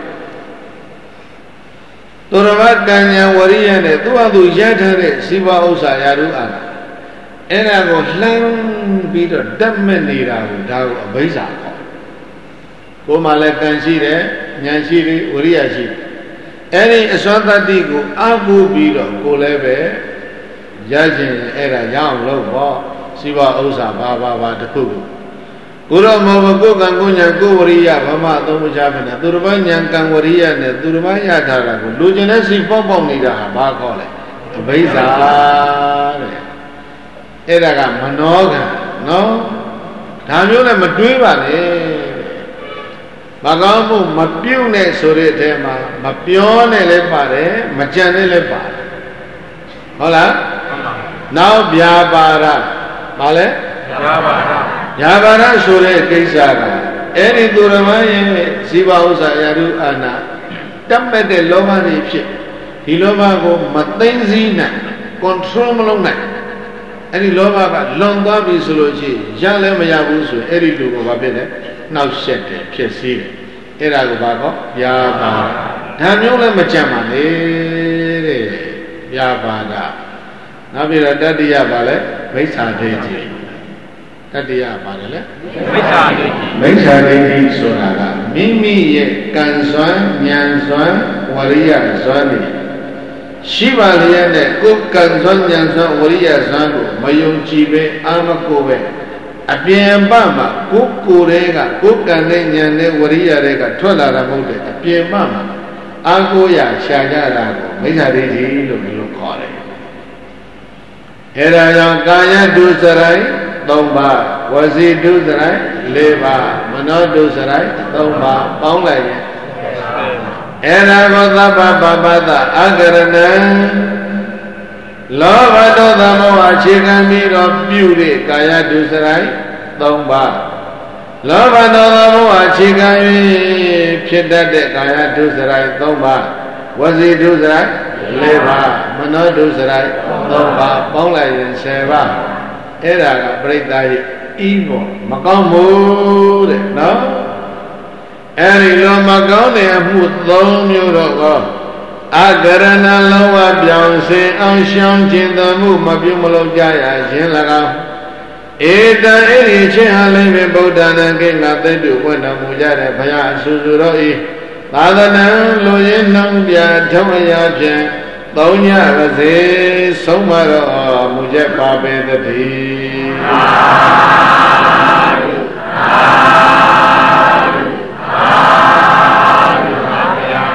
သူတော်ဘာကံဉာဏ်ဝရိယနဲ့သူ့အတူရထားတဲ့စီးပွားဥစ္စာရာထူးအာအဲ့ဒါကိုလှမ်းပြီးတော့တတ်မဲ့နေတာကိုဒါကိုအဘိဇ္ဇာခေါ်ကိုယ်မှလည်းကံရှိတယ်ဉာဏ်ရှိတယ်ဝရိယရှိတယ်အဲ့ဒီအစွမ်းတတ္တိကိုအာဟုပြီးတော့ကိုယ်လည်းပဲရခြင်းအဲ့ဒါရအောင်လုပ်ပေါ့စီးပွားဥစ္စာဘာဘာဘာတစ်ခုခုကိုရောမောဘကိုကံကိုဉာဏ်ကိုဝရိယဘာမှသုံးမချဘဲနဲ့သူတစ်ပါးဉာဏ်ကံဝရိယနဲ့သူတစ်ပါးရထားတာကိုလူကျင်တဲ့စိတ်ပေါက်ပေါက်နေတာဟာဘာခေါ်လဲအဘိဇ္ဇာတဲ့အဲ့ဒါကမနောကံနော်ဒါမျိုးနဲ့မတွေးပါနဲ့မကောင်းမှုမပြုတ်နဲ့ဆိုတဲ့အထဲမှာမပြောနဲ့လည်းပါတယ်မကြံနဲ့လည်းပါတယ်ဟုတ်လားနောက်ဗျာပါဒဘာလဲဗျာပါဒဗျာပါဒဆိုတဲ့ကိစ္စကအဲ့ဒီသူရမရဲ့ဇီဝဥစ္စာရာထုအာနာတတ်မဲ့တဲ့လောဘတွေဖြစ်ဒီလောဘကိုမသိမ့်စည်းနိုင် control မလုပ်နိုင်အဲ့ဒီလောဘကလွန်သွားပြီဆိုလို့ရှိရင်ရလည်းမရဘူးဆိုရင်အဲ့ဒီလူကဘာဖြစ်လဲနှောက်ရှက်တယ်ဖြစ်စည်းတယ်အဲ့ဒါကိုဘာကောဗျာပါဒါမျိုးလည်းမကြံပါနဲ့တဲ့ဗျာပါကနောက်ပြီးတော့တတိယပါလဲမိစ္ဆာဒိဋ္ဌိတတိယပါတယ်လေမိစ္ဆာဒိဋ္ဌိမိစ္ဆာဒိဋ္ဌိဆိုတာကမိမိရဲ့ကံစွမ်းဉာဏ်စွမ်းဝရိယစွမ်းတွေရှိပါလျက်နဲ့ကိုယ်ကံစွမ်းဉာဏ်စွမ်းဝရိယစွမ်းကိုမယုံကြည်ပဲအာမကိုပဲအပြင်ပမှာကိုယ်ကိုယ်တွေကကိုယ်ကံနဲ့ဉာဏ်နဲ့ဝရိယတွေကထွက်လာတာမဟုတ်တဲ့အပြင်ပမှာအာကိုရရှာကြတာကိုမိစ္ဆာဒိဋ္ဌိလို့မျိုးခေါ်တယ်အဲ့ဒါကြောင့်ကာယဒုစရိုက်သုံးပါးဝစီဒုစရိုက်၄ပါးမနောဒုစရိုက်၃ပါးပေါင်းလိုက်ရင်အဲ့ဒါကိုသဗ္ဗပပတ္တအကရဏံလောဘဒေါသမောဟအခြေခံပြီးတော့ပြုတဲ့ကာယဒုစရိုက်၃ပါးလောဘဒေါသမောဟအခြေခံ၍ဖြစ်တတ်တဲ့ကာယဒုစရိုက်၃ပါးဝစီဒုစရိုက်၄ပါးမနောဒုစရိုက်၃ပါးပေါင်းလိုက်ရင်၁၀ပါးအဲ့ဒါကပြိတ္တာရဲ့ဤဘောမကောင်းဘူးတဲ့နော်အဲ့ဒီလိုမကောင်းတဲ့အမှု၃မျိုးတော့ကောအကရဏလောဘပြောင်းစင်အောင်ရှောင်ခြင်းတမှုမပြုမလုပ်ကြရခြင်း၎င်းဧတံအဲ့ဒီချင်းဟာလည်းပဲဗုဒ္ဓနာကိငါသိတုဝတ်တော်မူကြတဲ့ဘုရားအဆူဆူတော်ဤသာသနာလူရင်းနှောင်းပြထုံးရာဖြင့်သုံးညပါစေဆုံးမတော်မူချက်ပါပေတည်းသာဓုသာဓုသာဓုပါဗျာ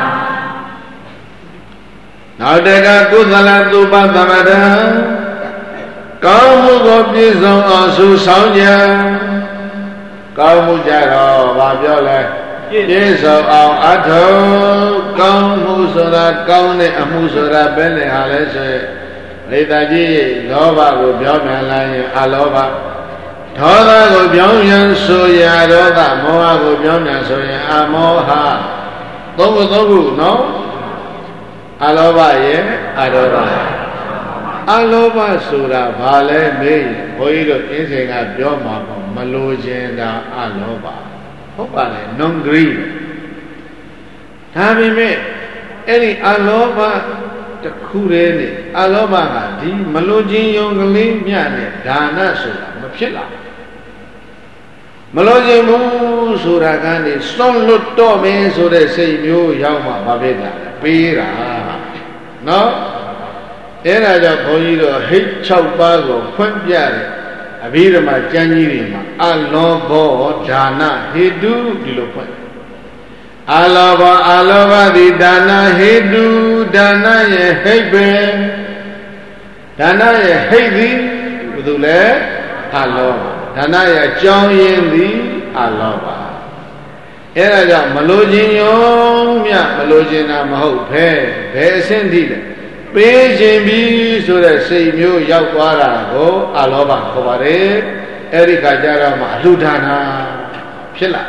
နောက်တကကုသလသုပသမထံကောင်းမှုကိုပြည့်စုံအောင်ဆုဆောင်ကြကောင်းမှုကြတော့ဘာပြောလဲပြည့်စုံအောင်အထုကောင်းမှုဆိုတာကောင်းတဲ့အမှုဆိုတာဘယ်နဲ့ဟာလဲဆိုရင်ဣတကြီးလောဘကိုပြောင်းပြန်လိုက်ရင်အလောဘဒေါသကိုပြောင်းပြန်ဆိုရဒေါသမောဟကိုပြောင်းပြန်ဆိုရင်အမောဟသုံးခုသုံးခုနော်အလောဘရဲ့အဒေါသအလောဘဆိုတာဘာလဲမေးရင်ဘုန်းကြီးတို့အင်းစိန်ကပြောမှာပေါ့မလိုချင်တာအလောဘဟုတ်ပါလေ non greed ဒါပေမဲ့အဲ့ဒီအလောဘတခုတည်းနဲ့အလောဘကဒီမလိုချင်ယုံကလေးမြနဲ့ဒါနဆိုတာမဖြစ်လာမလိုချင်ဘူးဆိုတာကနေစွန့်လွတ်တော့မင်းဆိုတဲ့စိတ်မျိုးရောက်မှမဖြစ်တာပေးတာနော်အဲ့ဒါကြောင့်ဘုန်းကြီးတို့ဟိတ်၆ပါးကိုဖွင့်ပြတယ်အဘိဓမ္မာကျမ်းကြီးတွေမှာအလောဘောဒါနဟေတုဒီလိုဖွင့်အလောဘောအလောဘသည်ဒါနဟေတုဒါနရဲ့ဟိတ်ပဲဒါနရဲ့ဟိတ်သည်ဘယ်သူလဲအလောဘဒါနရဲ့အကြောင်းရင်းသည်အလောဘအဲ့ဒါကြောင့်မလိုချင်ယုံမြမလိုချင်တာမဟုတ်ဘဲဘယ်အဆင့်ထိလဲပေးခြင်းပြီးဆိုတဲ့စိတ်မျိုးရောက်သွားတာကိုအလောဘခေါ်ပါတယ်အဲ့ဒီခါကျတော့မှအလှဒါနာဖြစ်လာ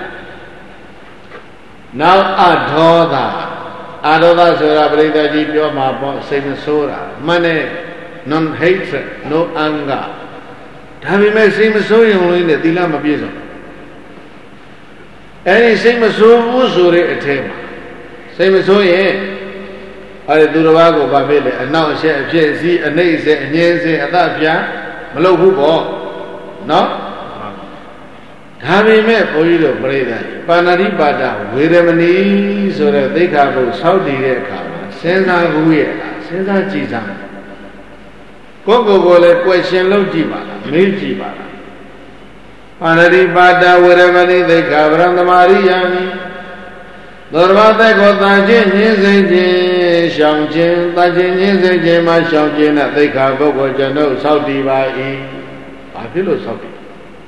နောက်အဒေါသအဒေါသဆိုတာပရိသတ်ကြီးပြောမှာပေါ့စိတ်မဆိုးတာမှန်တယ် non hatred no anger ဒါပေမဲ့စိတ်မဆိုးရုံလေးနဲ့သီလမပြည့်စုံအဲ့ဒီစိတ်မဆိုးဘူးဆိုတဲ့အထက်မှာစိတ်မဆိုးရင်အဲ့ဒီသူတစ်ပါးကိုဗာဖြစ်လေအနောက်အရှက်အဖြစ်အစည်းအနှိမ့်အစက်အငြင်းစင်အသပြာမလုပ်ဘူးပေါ့နော်ဒါပေမဲ့ဘုန်းကြီးတို့ပြိဿပါဏာတိပါဒဝေရမဏီဆိုတဲ့သိက္ခာပုဒ်ဆောက်တည်တဲ့အခါမှာစဉ်းစားဘူးရဲ့စဉ်းစားကြည့်စမ်းကိုယ့်ကိုယ်ကိုလည်းကွယ်ရှင်လုပ်ကြည့်ပါလားမေးကြည့်ပါလားပါဏာတိပါဒဝေရမဏီသိက္ခာပရံသမာရိယာမိသောတဘာသက်ကိုတန်ခြင်းညင်းစေခြင်းရှောင်ခြင်းတန်ခြင်းညင်းစေခြင်းမှာရှောင်ခြင်းနဲ့သိက္ခာပုဂ္ဂိုလ်ကျွန်ုပ်ဆောက်တည်ပါ၏ဘာဖြစ်လို့ဆောက်တည်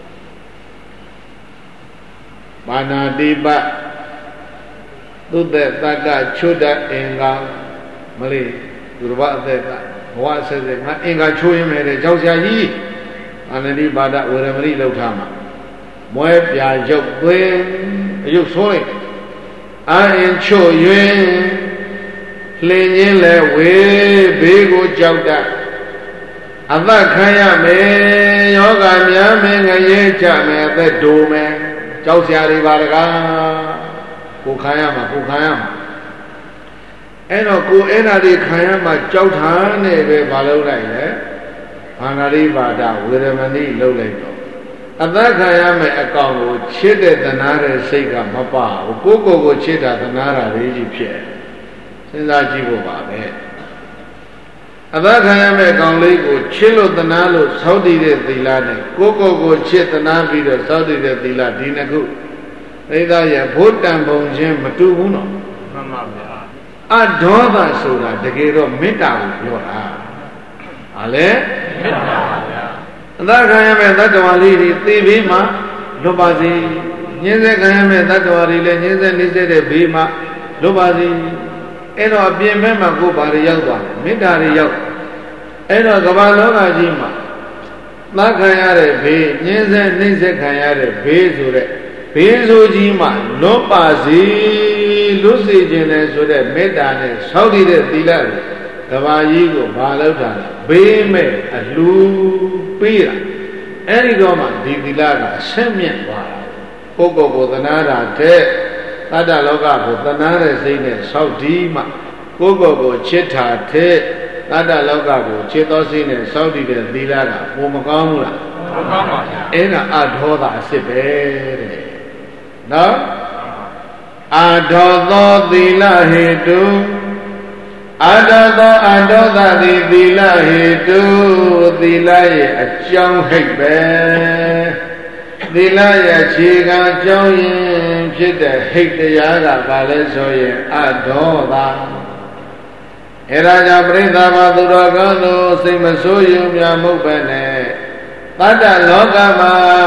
ပါဏာတိပသုတ္တတက္ကချွတ်တဲ့အင်္ဂါမလေးသူတစ်ပါးအသက်ကဘဝဆက်ဆက်ငါအင်္ဂါချိုးရင်းမဲ့တဲ့ကြောက်စရာကြီးပါဏာတိပါဒဝေရမဏိလောက်ထားမှာမွဲပြာရုပ်သွင်းအယုတ်ဆိုးလိုက်အာရင်ချို့၍လင်းရင်းလဲဝေးဘေးကိုကြောက်တတ်အသက်ခံရမယ်ယောဂများမယ်ငရဲချမယ်အသက်ဒိုမယ်ကြောက်စရာတွေပါတကားကိုခံရမှာကိုခံရမှာအဲ့တော့ကိုအဲ့ဓာတွေခံရမှာကြောက်တာနဲ့ပဲမလုပ်လိုက်လေဘာနာရိပါဒဝေရမဏိလုပ်လိုက်တော့အသက်ခံရမယ်အကောင်ကိုချစ်တဲ့တနာတဲ့စိတ်ကမပါဘူးကိုကိုကိုချစ်တာတနာတာလေးကြီးဖြစ်စဉ်းစားကြည့်ဖို့ပါပဲအသက်ခံရမယ်အကောင်လေးကိုချစ်လို့တနာလို့စောင့်တည်တဲ့သီလနဲ့ကိုကိုကိုချစ်တနာပြီးတော့စောင့်တည်တဲ့သီလဒီနှစ်ခုသိသားရဘုဒ္ဓံဘုံချင်းမတူဘူးနော်မှန်ပါဗျာအဒေါသဆိုတာတကယ်တော့မေတ္တာကိုပြောတာဟာလေမေတ္တာပါဗျာအသက်ခံရမဲ့တတ္တဝါလေးတွေသိပြီးမှလွတ်ပါစေညင်းစေခံရမဲ့တတ္တဝါတွေလည်းညင်းစေနှိမ့်စေတဲ့ဘေးမှလွတ်ပါစေအဲ့တော့အပြင်ဘက်မှာကိုယ်ဘာတွေရောက်သွားလဲမေတ္တာတွေရောက်အဲ့တော့ကမ္ဘာလောကကြီးမှာသတ်ခံရတဲ့ဘေးညင်းစေနှိမ့်စေခံရတဲ့ဘေးဆိုတဲ့ဘေးဆိုကြီးမှလွတ်ပါစေလွတ်စေခြင်းလဲဆိုတဲ့မေတ္တာနဲ့ဆောက်တည်တဲ့သီလတွေကဘာကြီးကိုဘာလောက်တာဘေးမဲ့အလှပေးတာအဲ့ဒီတော့မှဒီသီလကအဆက်မြတ်သွားတာပုဂ္ဂိုလ်ကိုသနာတာတဲ့တတ္တလောကကိုသနာတဲ့စိတ်နဲ့ဆောက်တည်မှပုဂ္ဂိုလ်ကိုချစ်တာတဲ့တတ္တလောကကိုချစ်သောစိတ်နဲ့ဆောက်တည်တဲ့သီလကဘုံမကောင်းဘူးလားမကောင်းပါဘူးအဲ့ဒါအဒေါသအစစ်ပဲတဲ့နော်အဒေါသောသီလဟေတုအဒေါသောအဒေါသသည်သီလဟေတုသီလရဲ့အကြောင်းဟိတ်ပဲသီလရဲ့ခြေခံအကြောင်းရင်ဖြစ်တဲ့ဟိတ်တရားကဘာလဲဆိုရင်အဒေါသအဲဒါကြောင့်ပြိဿဘာသူတော်ကောင်းတို့စိတ်မဆိုးယုံများမဟုတ်ပဲနဲ့တတ္တလောကမှာ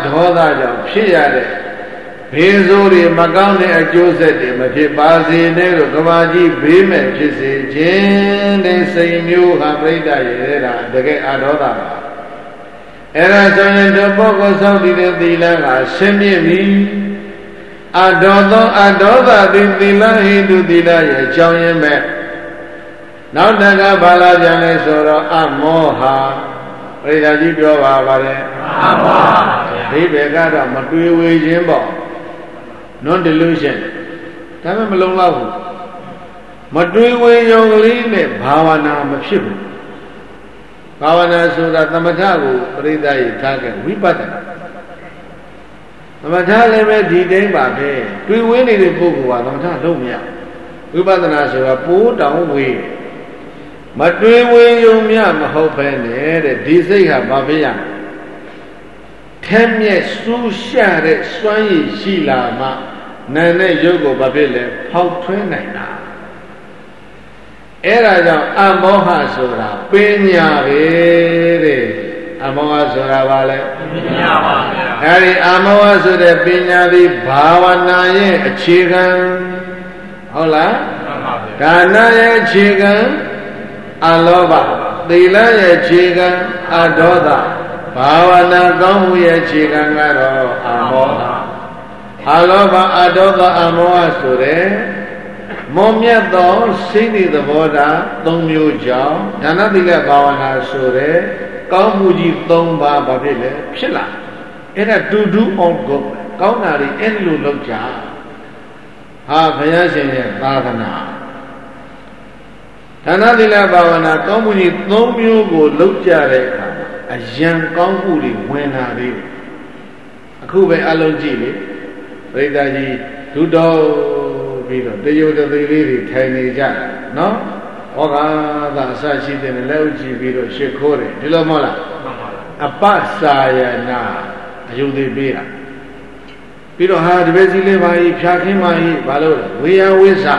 ဒေါသကြောင့်ဖြစ်ရတဲ့ဘေးဆိုးတွေမကောင်းတဲ့အကျိုးဆက်တွေမဖြစ်ပါစေနဲ့လို့ကဘာကြီးဘေးမဲ့ဖြစ်စေခြင်းတဲ့စိတ်မျိုးဟာပြိတ္တရဲ့တာတကယ်အဒေါသပါအဲ့ဒါဆိုရင်ဒီပုဂ္ဂိုလ်ဆောင်တည်တဲ့သီလကရှင်းပြပြီအဒေါသောအဒေါသသည်သီလဟိတုသီလရဲ့အကြောင်းရင်းမဲ့နောက်တကဘာလာပြန်လဲဆိုတော့အမောဟပြိတ္တကြီးပြောပါပါတယ်အမောဟဒီဘယ်ကတော့မတွေးဝေခြင်းပေါ့non delusion ဒါမှမလုံလောက်ဘူးမတွေးဝေရုံကလေးနဲ့ဘာဝနာမဖြစ်ဘူးဘာဝနာဆိုတာသမထကိုပရိသတ်ရထားခဲ့ဝိပဿနာသမထလည်းပဲဒီတိုင်းပါပဲတွေးဝေနေတဲ့ပုဂ္ဂိုလ်ကသမထလုံးမရဝိပဿနာဆိုတာပိုးတောင်ဝေးမတွေးဝေရုံမြမဟုတ်ပဲနဲ့တဲ့ဒီစိတ်ဟာဘာဖြစ်ရမလဲထဲမြက်စူးရှာတဲ့စွမ်းရည်ရှိလာမှနာနဲ့ရုပ်ကိုဘာဖြစ်လဲဖောက်ထွင်းနိုင်တာအဲ့ဒါကြောင့်အမောဟဆိုတာပညာပဲတဲ့အမောဟဆိုတာဘာလဲပညာပါဗျာအဲ့ဒီအမောဟဆိုတဲ့ပညာသည်ဘာဝနာရဲ့အခြေခံဟုတ်လားမှန်ပါဗျာဒါနရဲ့အခြေခံအလောဘသီလရဲ့အခြေခံအဒေါသဘာဝနာကောင်းမှုရဲ့အခြေခံကတော့အမောဟအလောဘအဒေါသအမောဟဆိုတဲ့မွန်မြတ်သောစိတ်သဘောထားသုံးမျိုးကြောင့်ဒါနသီလဘာဝနာဆိုတဲ့ကောင်းမှုကြီးသုံးပါးဘာဖြစ်လဲဖြစ်လာအဲ့ဒါ to do on go ကောင်းတာတွေအဲ့လိုလုပ်ကြဟာဘုရားရှင်ရဲ့သာသနာဒါနသီလဘာဝနာကောင်းမှုကြီးသုံးမျိုးကိုလုပ်ကြတဲ့အခါအယံကောင်းမှုတွေဝင်လာသေးတယ်အခုပဲအလုံးကြည့်လေပရိသတ်ကြီးဒုတော်ပြီးတော့တရုတ်သေးလေးတွေထိုင်နေကြနော်ဩဃာသအစရှိတဲ့လက်ဥကြည့်ပြီးတော့ရှ िख ိုးတယ်ဒီလိုမဟုတ်လားအပစာယနာအယုသေးပေးတာပြီးတော့ဟာတပည့်စီလေးပါကြီးဖြာခင်းပါကြီးဘာလို့ဝေယဝိသ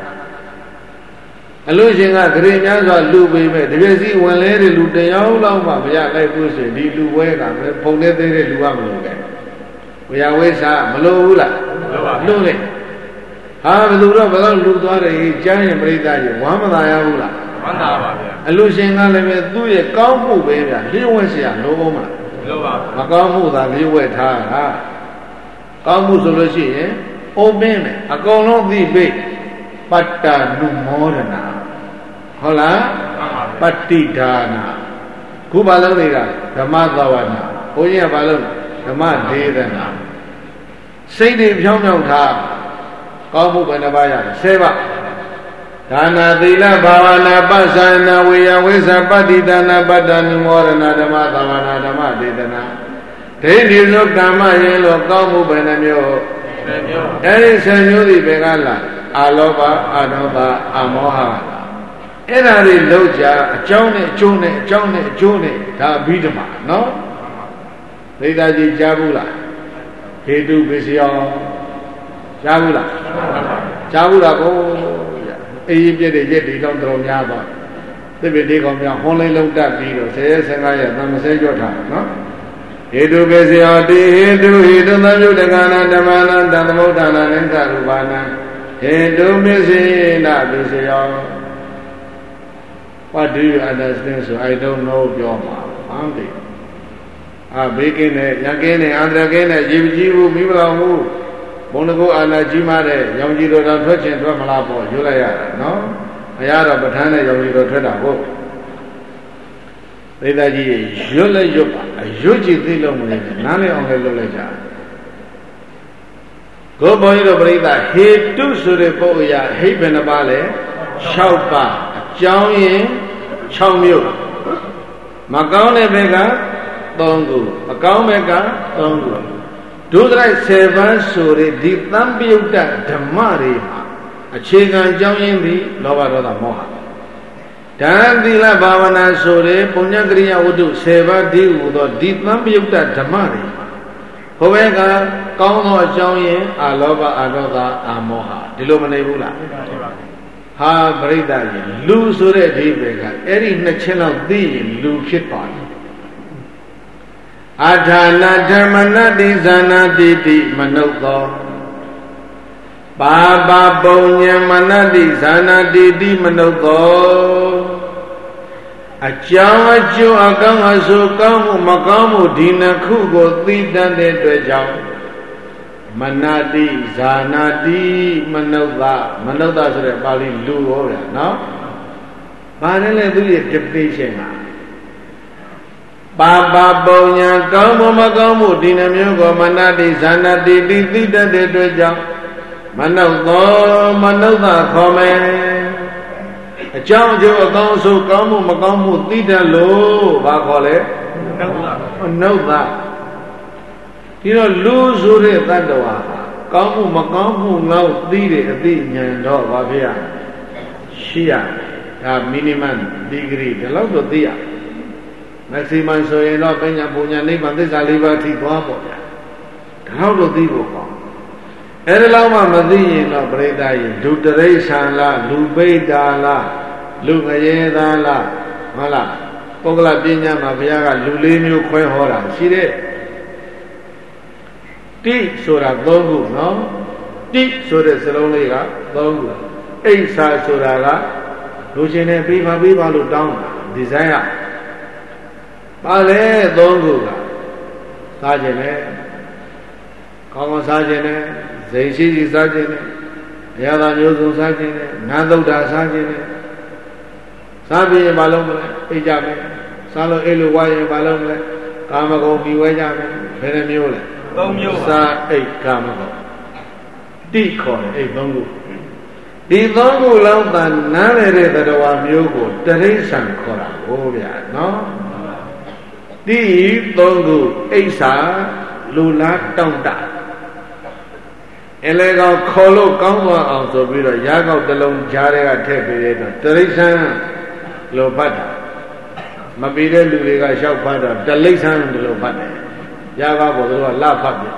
အလို့ရှင်ကဂရေများစွာလူပေမဲ့တပည့်စီဝင်လဲတဲ့လူတယောက်လောက်မှမရလိုက်ဘူးဆိုရင်ဒီလူဝဲကလည်းပုံနေသေးတဲ့လူကမလို့ပဲဝေယဝိသမလို့ဘူးလားလို့လေဟာဘယ်သူတော့ဘယ်တော့လူသွားတယ်ကြားရင်ပြိဿကြီးဝမ်းမသာရဘူးလားဝမ်းသာပါဗျာအလို့ရှင်ကလည်းပဲသူ့ရဲ့ကောင်းမှုပဲဗျာလျှို့ဝှက်เสียလို့မလားလို့ပါမကောင်းမှုသာလျှို့ဝှက်ထားတာကောင်းမှုဆိုလို့ရှိရင်အိုးပင်းမယ်အကုန်လုံးသိပြီပတ္တနုမောဒနာဟုတ်လားပတ္တိဒါနာခုဘာလို့လဲကဓမ္မသဝနာဘုန်းကြီးကဘာလို့ဓမ္မဒေသနာစိတ်တွေဖြောင်းဖြောင်းထားကောင်းမှုဘယ်နှပါးရလဲဆယ်ပါးဒါနာသီလဘာဝနာပဿနာဝေယဝိသပတ္တိဒါနာပတ္တနုမောဒနာဓမ္မသဝနာဓမ္မဒေသနာဒိဋ္ဌိသောကမ္မရင်လို့ကောင်းမှုဘယ်နှမျိုးဆယ်မျိုးအဲဒီဆယ်မျိုးဒီဘယ်ကလာအာလောဘအာဒေါသအာမောဟအဲ့ဒါတွေလောက်ကြအကြောင်းနဲ့အကျိုးနဲ့အကြောင်းနဲ့အကျိုးနဲ့ဒါအဘိဓမ္မာနော်သိသားကြီးကြားဘူးလားဟေတုပစ္စယောကြားဘူးလားကြားဘူးလားကိုအေးရင်ပြည့်တဲ့ရက်ဒီတော့တော်များသွားသိပြီဒီကောင်များဟွန်လိမ့်လုံးတက်ပြီးတော့ဆယ်ရက်ဆယ်ငါးရက်သံမဆဲကြော့ထားနော်ဟေတုပစ္စယောတိဟေတုဟေတုသံယုတကနာဓမ္မနာတသမုဋ္ဌာနာနိသရူပနာဟေတုပစ္စေနပစ္စယော What do you understand? So I don't know ပြောမှာမှန်တယ်အာဘေးကင်းတဲ့ရကင်းတဲ့အန္တရာယ်ကင်းတဲ့ရေကြီးဘူးမိမလောင်ဘူးဘုံတကုအာနာကြီးမားတဲ့ရောင်ကြီးတော်တော်ထွက်ခြင်းထွက်မလားပေါ့ရွတ်လိုက်ရတာနော်အရာတော့ပဋ္ဌာန်းတဲ့ရောင်ကြီးတော်ထွက်တာဟုတ်သေသားကြီးရွတ်လိုက်ရွတ်ပါအရွတ်ကြည့်သိလို့မလဲနားလည်အောင်လည်းလုပ်လိုက်ကြကိုဘုန်းကြီးတို့ပြိဿဟေတုဆိုတဲ့ပုဂ္ဂိုလ်ရဟိဘယ်နှပါလဲ၆ပါးအကြောင်းရင်၆မျိုးမကောင်းတဲ့ဘက်က၃ခုမကောင်းဘက်က၃ခုဒုစရိုက်၁၀ပါးဆိုတဲ့ဒီသံပယုတ်တဓမ္မတွေမှာအခြေခံအကြောင်းရင်းပြီးလောဘဒေါသမောဟဒါနသီလဘာဝနာဆိုတဲ့ပုညကရိယဝတ္ထု၁၀ပါးဒီဟူသောဒီသံပယုတ်တဓမ္မတွေမှာဘုဘဲကကောင်းသောအကြောင်းရင်းအာလောဘအာဒေါသအာမောဟဒီလိုမနေဘူးလားဟာပရိသတ်ကြီးလူဆိုတဲ့ဒီပဲကအဲ့ဒီနှစ်ချက်လောက်သိရင်လူဖြစ်သွားတယ်อาฐานาธรรมนาติสานาติติมนุตโตปาปะปุญญมนติสานาติติมนุตโตအကြောင်းအကျိုးအကောင်းအဆိုးကောင်းမှုမကောင်းမှုဒီနှစ်ခုကိုသိတတ်တဲ့အတွက်ကြောင့်မနတိဇာနာတိမနုဿမနုဿဆိုတဲ့ပါဠိလူဟောတာနော်။ဘာလဲလဲသူရဲ့ definition ကပါပပုံညာကောင်းမှုမကောင်းမှုဒီနှမျိုးကိုမနတိဇာနာတိသိသိတတ်တဲ့အတွက်ကြောင့်မနုဿမနုဿခေါ်မယ်အကြောင်းအကျိုးအကောင်းအဆိုးကောင်းမှုမကောင်းမှုသိတတ်လို့ဘာခေါ်လဲမနုဿဒီတော့လူဆိုတဲ့တ attva ကောင်းမှုမကောင်းမှုလောက်သိတဲ့အသိဉာဏ်တော့ဘာဖြစ်ရရှိရဒါ minimum degree ဒီလောက်တော့သိရ maximum ဆိုရင်တော့ပညာပူညာနိဗ္ဗာန်သစ္စာလေးပါးထိသွားပေါ့ဗျာဒါတော့သိဖို့ပေါ့အဲ့ဒါလောက်မှမသိရင်တော့ပြိတ္တာရင်ဒုတရိစ္ဆာန်လားလူပိဋ္ဌာလားလူငရေသာလားဟုတ်လားပုဂ္ဂလပညာမှာဘုရားကလူလေးမျိုးခွဲဟောတာရှိတဲ့တိဆိုတာသုံးခုနော်တိဆိုတဲ့စလုံးလေးကသုံးခုအိဋ္ဌာဆိုတာကလူချင်းနဲ့ပြီးပါပြီးပါလို့တောင်းတာဒီဇိုင်းကပါလေသုံးခုကစားခြင်းနဲ့ကောင်းကောင်းစားခြင်းနဲ့ဇိမ်ရှိရှိစားခြင်းနဲ့အရာသာမျိုးစုံစားခြင်းနဲ့နန်းသုဒ္ဓစားခြင်းနဲ့စားပြီးရင်မလုံးမလဲအိတ်ကြမယ်စားလို့အိတ်လို့ဝါရင်မလုံးမလဲကာမဂုဏ်ပြီးဝဲကြမယ်ဘယ်နှမျိုးလဲသုံးမျိုးစားအိတ်ကာမဂုဏ်တိခေါ်တယ်အိတ်သုံးခုဒီသုံးခုလုံးသာနားလည်တဲ့တရားမျိုးကိုတရိစ္ဆာန်ခေါ်တာဟိုဗျာနော်တိသုံးခုအိဋ္ဌာလူလားတောင့်တအလေကောင်ခေါ်လို့ကောင်းသွားအောင်ဆိုပြီးတော့ရားကောက်တစ်လုံးကြားထဲကထည့်ပေးတဲ့တော့တရိစ္ဆာန်လို့ဖတ်တာမပြီးတဲ့လူတွေကရှောက်ဖတ်တော့တလိစ္ဆာန်လို့ဖတ်တယ်ရားကောက်ကိုသူကလှဖတ်ပြ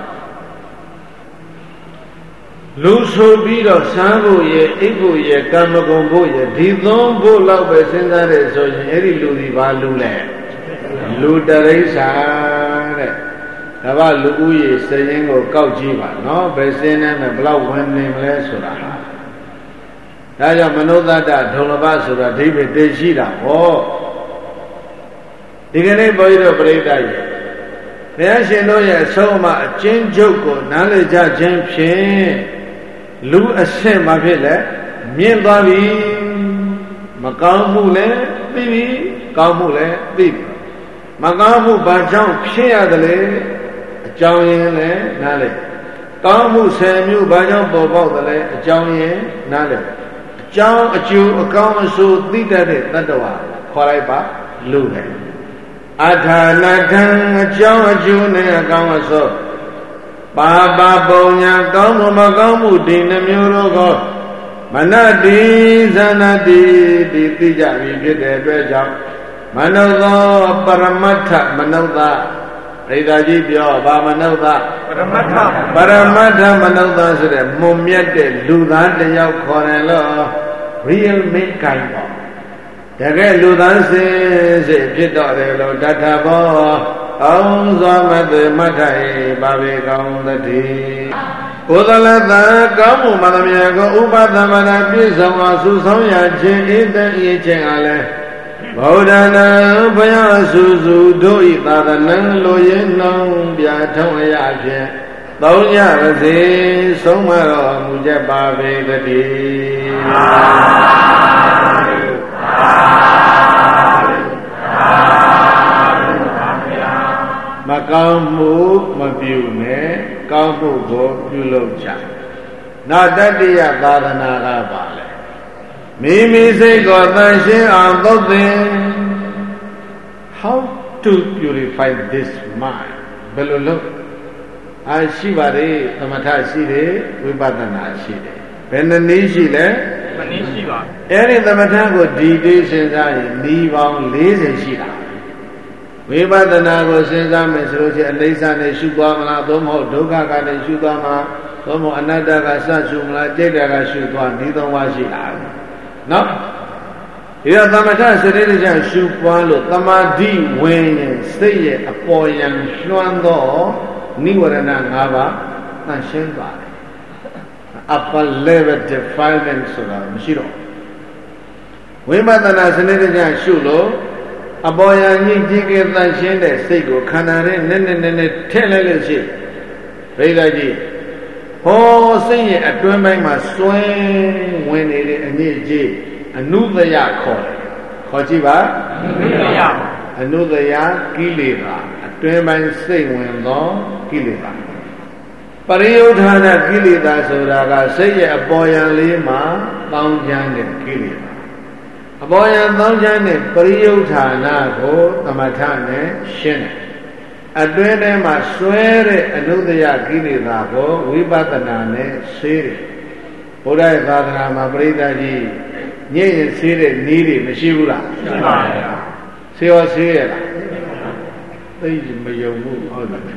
လူဆိုပြီးတော့စမ်းဖို့ရဲ့အိပ်ဖို့ရဲ့ကာမဂုဏ်ဖို့ရဲ့ဒီသုံးဖို့လောက်ပဲစဉ်းစားတဲ့ဆိုရင်အဲ့ဒီလူဒီဘာလူလဲလူတရိစ္ဆာန်တဲ့ဒါကလူဦးရေစရင်ကိုကောက်ကြည့်ပါနော်ဘယ်စင်းနဲ့ဘယ်လောက်ဝင်နေမလဲဆိုတာဒါကြောင့်မနုဿတဒုံလဘဆိုတာအဓိပ္ပာယ်တည်ရှိတာဟောဒီကနေ့ဘုန်းကြီးတို့ပြိဋ္ဌာရဲ့ဘုရားရှင်တို့ရဲ့အဆုံးအမအကျဉ်းချုပ်ကိုနားလည်ကြခြင်းဖြင့်လူအဆင့်မှာဖြစ်လဲမြင့်သွားပြီမကောင်းမှုလည်းသိပြီကောင်းမှုလည်းသိပြီမကောင်းမှုဘာကြောင့်ဖြစ်ရတယ်လဲအကြောင်းရင်းလည်းနားလည်ကောင်းမှုဆယ်မျိုးဘာကြောင့်ပေါ်ပေါက်တယ်လဲအကြောင်းရင်းနားလည်အကြောင်းအကျိုးအကောင်းအဆိုးသိတတ်တဲ့တ attva ခေါ်လိုက်ပါလူပဲအထာနာထံအကြောင်းအကျိုးနဲ့အကောင်းအဆိုးပါပပုံညာကောင်းမှုမကောင်းမှုဒီနှမျိုးတို့ကိုမနတိဇာနာတိဒီသိကြပြီဖြစ်တဲ့အတွက်ကြောင့်မနုဿပရမတ္ထမနုဿပရိသတ်ကြီးပြောဗာမနုဿပရမတ္ထပရမတ္ထမနုဿဆိုတဲ့မွန်မြတ်တဲ့လူသားတစ်ယောက်ခေါ်တယ်လို့ real mankind ပေါ့တကယ်လူသားစင်စစ်ဖြစ်တော့တယ်လို့တထဘောအောင်စွာမသွေမထဟိပါဘေကောင်းသတိကိုယ်တလသာကောင်းမှုမသမြကိုဥပသမဏပြည့်စုံအောင်စုဆောင်ရခြင်းဣတံဤခြင်းအားလည်းဗုဒ္ဓနာဘုရားစုစုတို့ဤသာသနာလိုရင်းနှောင်းပြထုံးအရာဖြင့်သုံးရပါစေဆုံးမတော်မူကြပါပေတည်းမကောင်းမှုမပြုနဲ့ကောင်းမှုကိုပြုလုပ်ကြနောက်တတိယသာသနာကပါလေမိမိစိတ်ကိုသန့်ရှင်းအောင်သုတ်သင် how to purify this mind ဘယ်လိုလုပ်အာရှိပါတယ်သမထရှိတယ်ဝိပဿနာရှိတယ်ဘယ်နှနည်းရှိလဲမနည်းရှိပါအဲ့ဒီသမထကိုဒီတေးစဉ်းစားရင်ဤပေါင်း၄၀ရှိတာဝိပဿနာကိုစဉ်းစားမယ်ဆိုလို့ရှိရင်အနိစ္စနဲ့ရှုသွားမလားသို့မဟုတ်ဒုက္ခကနဲ့ရှုသွားမလားသို့မဟုတ်အနတ္တကစရှုမလားစိတ်တကရှုသွားဤသုံးပါးရှိတာနော်ဒဒီတော့သမထစရိတ္တကြရှုပွားလို့တမာတိဝင်ရင်စိတ်ရဲ့အပေါ်ယံလွှမ်းသောနိဝရဏ၅ပါးသန့်ရှင်းသွားတယ် upper level defilement ဆိုတာမရှိတော့ဝိပဿနာစနစ်တကျရှုလို့အပေါ်ယံညစ်ကြေးကသန့်ရှင်းတဲ့စိတ်ကိုခန္ဓာနဲ့နည်းနည်းနည်းနည်းထည့်လိုက်လို့ရှိဘိဓာကြီးဟောစိတ်ရဲ့အတွင်းပိုင်းမှာစွဲဝင်နေတဲ့အညစ်အကြေးအနုတယခေါ်တယ်ခေါ်ကြည့်ပါအနုတယအနုတယကိလေသာအတွင်းပိုင်းစိတ်ဝင်သောကိလေသာပရိယုဌာဏကိလေသာဆိုတာကစိတ်ရဲ့အပေါ်ယံလေးမှာတောင်းချမ်းတဲ့ကိလေသာအပေါ်ယံတောင်းချမ်းတဲ့ပရိယုဌာဏကိုသမထနဲ့ရှင်းတယ်အတွင်းထဲမှာစွဲတဲ့အနုတယကိလေသာကိုဝိပဿနာနဲ့ဆေးတယ်ဘုရားရဲ့သာသနာမှာပရိသတ်ကြီးညစ်ရင်ဆေးတဲ့နည်းတွေမရှိဘူးလားရှိပါဗျာဆေးရောဆေးရလားသိမယုံဘူးဟုတ်တယ်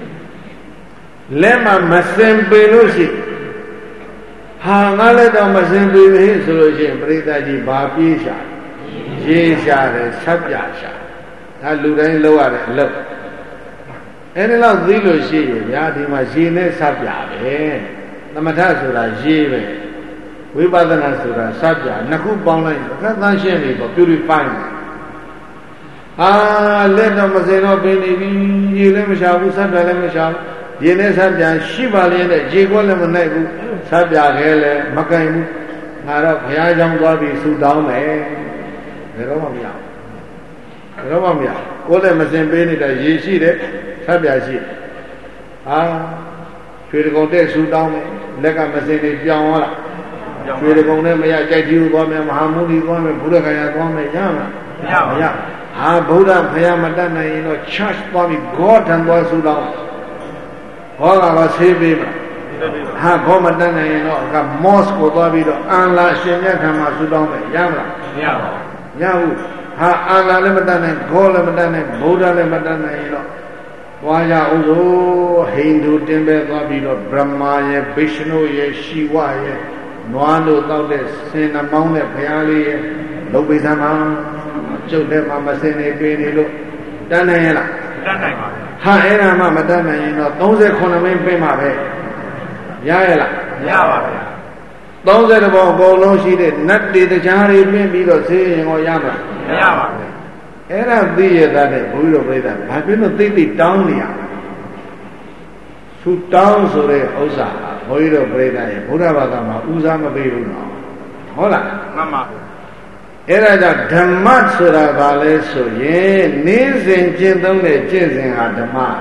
လက်မှာမစင်ပေလို့ရှိဟာငါလည်းတော့မစင်ပေပြီဆိုလို့ရှိရင်ပရိသတ်ကြီးဘာပြေးရှာရေးရှာတယ်ဆက်ပြရှာဒါလူတိုင်းလောက်ရတဲ့အလုပ်အဲ့ဒီလောက်သိလို့ရှိရင်ဗျာဒီမှာရေနဲ့ဆက်ပြပဲသမထဆိုတာရေပဲဝိပဿနာဆိုတာဆက်ပြနှစ်ခုပေါင်းလိုက်အခက်သန်းရှင်းနေပေါ့ purify အာလက်တော့မစင်တော့ပင်နေပြီရေလည်းမရှာဘူးဆက်ပြလည်းမရှာဘူးရေနဲ့ဆက်ပြရှိပါလေတဲ့ရေကောလည်းမနိုင်ဘူးဆက်ပြခဲလည်းမကင်ဘူးငါတော့ဘုရားကြောင့်သွားပြီးဆူတောင်းမယ်ဘယ်တော့မှမရဘူးဘယ်တော့မှမရကိုယ်လည်းမစင်ပေးနေတဲ့ရေရှိတယ်ဆက်ပြရှိဟာရွှေတကုံတဲ့ဆူတောင်းမယ်လက်ကမစင်နေပြောင်းသွားလားရွှေတကုံနဲ့မရကြိုက်ကြည့်သွားမယ်မဟာမုနီသွားမယ်ဘုရားခရာသွားမယ်ရမလားမရမရဟာဗုဒ္ဓဘုရားမတတ်နိုင်ရင်တော့ church သွားပြီး God ထံသွားဆူတောင်းဟောကတော့ဆေးပေးမှာဟာဘောမတတ်နိုင်ရင်တော့က mosque ကိုသွားပြီးတော့အန်လာရှင်မြတ်ခံမှာဆူတောင်းမယ်ရမလားမရပါဘူးရဘူးဟာအန်လာလည်းမတတ်နိုင် God လည်းမတတ်နိုင်ဗုဒ္ဓလည်းမတတ်နိုင်ရင်တော့သွားရအောင်လို့ဟိန္ဒူတင်ပဲသွားပြီးတော့ဗြဟ္မာရဲ့ဗိရှနုရဲ့ရှီဝရဲ့နွားတို့တောက်တဲ့စင်နှမောင်းတဲ့ဘုရားလေးရဲ့လုံပိသမာကျုပ်တဲ့မှာမစင်နေပေးနေလို့တန်းနိုင်ရလားတန်းနိုင်ပါဘူးဟာအဲ့ဒါမှမတတ်နိုင်ရင်တော့သုံးခုမင်းပြင်မှာပဲရရလားမရပါဘူးသုံးဘောအကုန်လုံးရှိတဲ့နတ်တွေတရားတွေပြင်ပြီးတော့ဆေးရင်ကိုရမှာမရပါဘူးအဲ့ဒါသိရတဲ့ဘုရားပြိဿဘာဖြစ်လို့သိသိတောင်းနေရသူတောင်းဆိုတဲ့ဥစ္စာဘုရားပြိဿရဲ့ဘုရားဘာသာမှာဦးစားမပေးဘူးနော်ဟုတ်လားမှန်ပါဘူးအဲ့ဒါကြောင့်ဓမ္မဆိုတာဘာလဲဆိုရင်နေစဉ်ကျင့်သုံးတဲ့ကျင့်စဉ်ဟာဓမ္မပဲ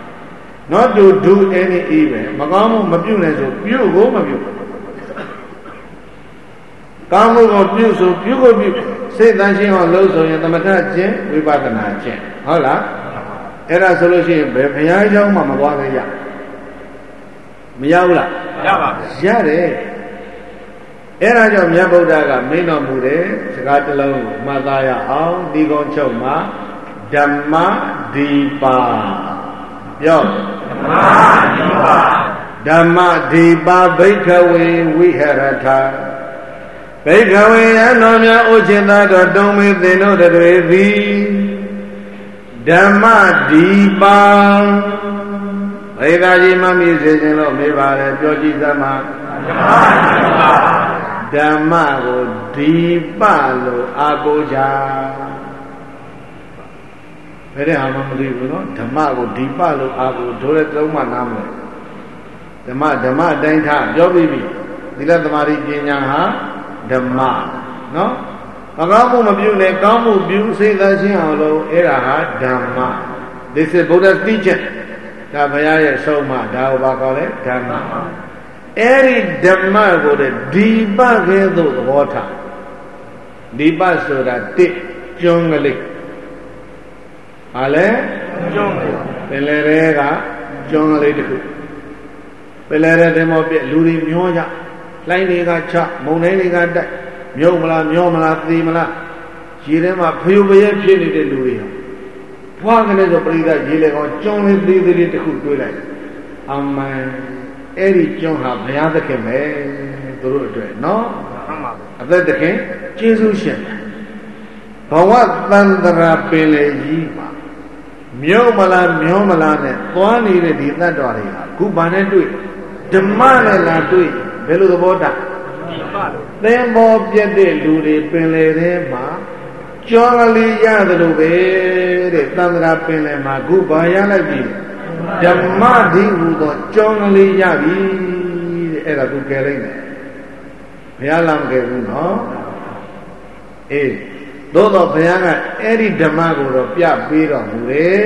not to do any evil မကောင်းမှုမပြုနဲ့ဆိုပြုကိုမပြုကောင်းမှုကိုပြုဆိုပြုကိုပြုစိတ်တန်ရှင်းအောင်လုပ်ဆိုရင်သမထကျင့်ဝိပဿနာကျင့်ဟုတ်လားအဲ့ဒါဆိုလို့ရှိရင်ဘယ်ဘုရားเจ้าမှမသွားသေးရမရဘူးလားရပါဘူးရတယ်အဲ့ဒါကြောင့်မြတ်ဗုဒ္ဓကမင်းတော်မူတဲ့စကားတစ်လုံးကိုမှတ်သားရအောင်ဒီကုန်းချုပ်မှာဓမ္မဒီပါပြောဓမ္မဒီပါဓမ္မဒီပါဘိက္ခဝေဝိဟရထဘိက္ခဝေယံတော်များဥจิตတော်တုံးမေသင်တို့တွေသည်ဓမ္မဒီပါဘိက္ခာကြီးမမြည်စေခြင်းလို့မေးပါတယ်ပြောကြည့်သမှာဓမ္မဒီပါဓမ္မကိုဒီပလို့အာကိုကြဘယ်တဲ့ဟာမှမသိဘူးနော်ဓမ္မကိုဒီပလို့အာကိုဒိုးတဲ့သုံးမှနားမလဲဓမ္မဓမ္မအတိုင်းထားပြောပြီးပြီသီလသမာဓိပညာဟာဓမ္မနော်မကောင်းမှုမပြုနဲ့ကောင်းမှုပြုစိတ်သက်ရှင်းအောင်လို့အဲ့ဒါဟာဓမ္မ This is Buddha's teaching ဒါဘုရားရဲ့ဆုံးမဒါကိုဘာခေါ်လဲဓမ္မအဲ့ဒီဓမ္မကိုဒီပကဲသို့သဘောထားဒီပဆိုတာတစ်ကျွန်းကလေးဟာလဲကျွန်းပင်လယ်တွေကကျွန်းကလေးတစ်ခုပင်လယ်တဲ့တင်မောပြက်လူတွေမျောကြလိုင်းတွေကချမုန်တိုင်းတွေကတိုက်မြုပ်မလားမျောမလားသေမလားရေထဲမှာဖျို့ဖျဲဖြစ်နေတဲ့လူတွေဖွားကနေဆိုပရိသတ်ရေလေကောင်ကျွန်းလေးသေးသေးလေးတစ်ခုတွေးလိုက်အမှန်အဲ့ဒီကျွန်းဟာဘုရားသခင်ပဲသူတို့အတွက်နော်အသက်သခင်ကျေးဇူးရှင် Bawa tantara peleji ma Myo mala myo mala ne Tuani re di tantara Kubane tui Demane la tui Belu the boda Tembo piede luri pele re ma Chongali yadru be Tantara pele ma Kubaya la bi Dhamma di udo Chongali yabi Era tu kelene Bhialam ke uno Eh Dodo bhayanga eri dhamma ko ro pya pi ro mu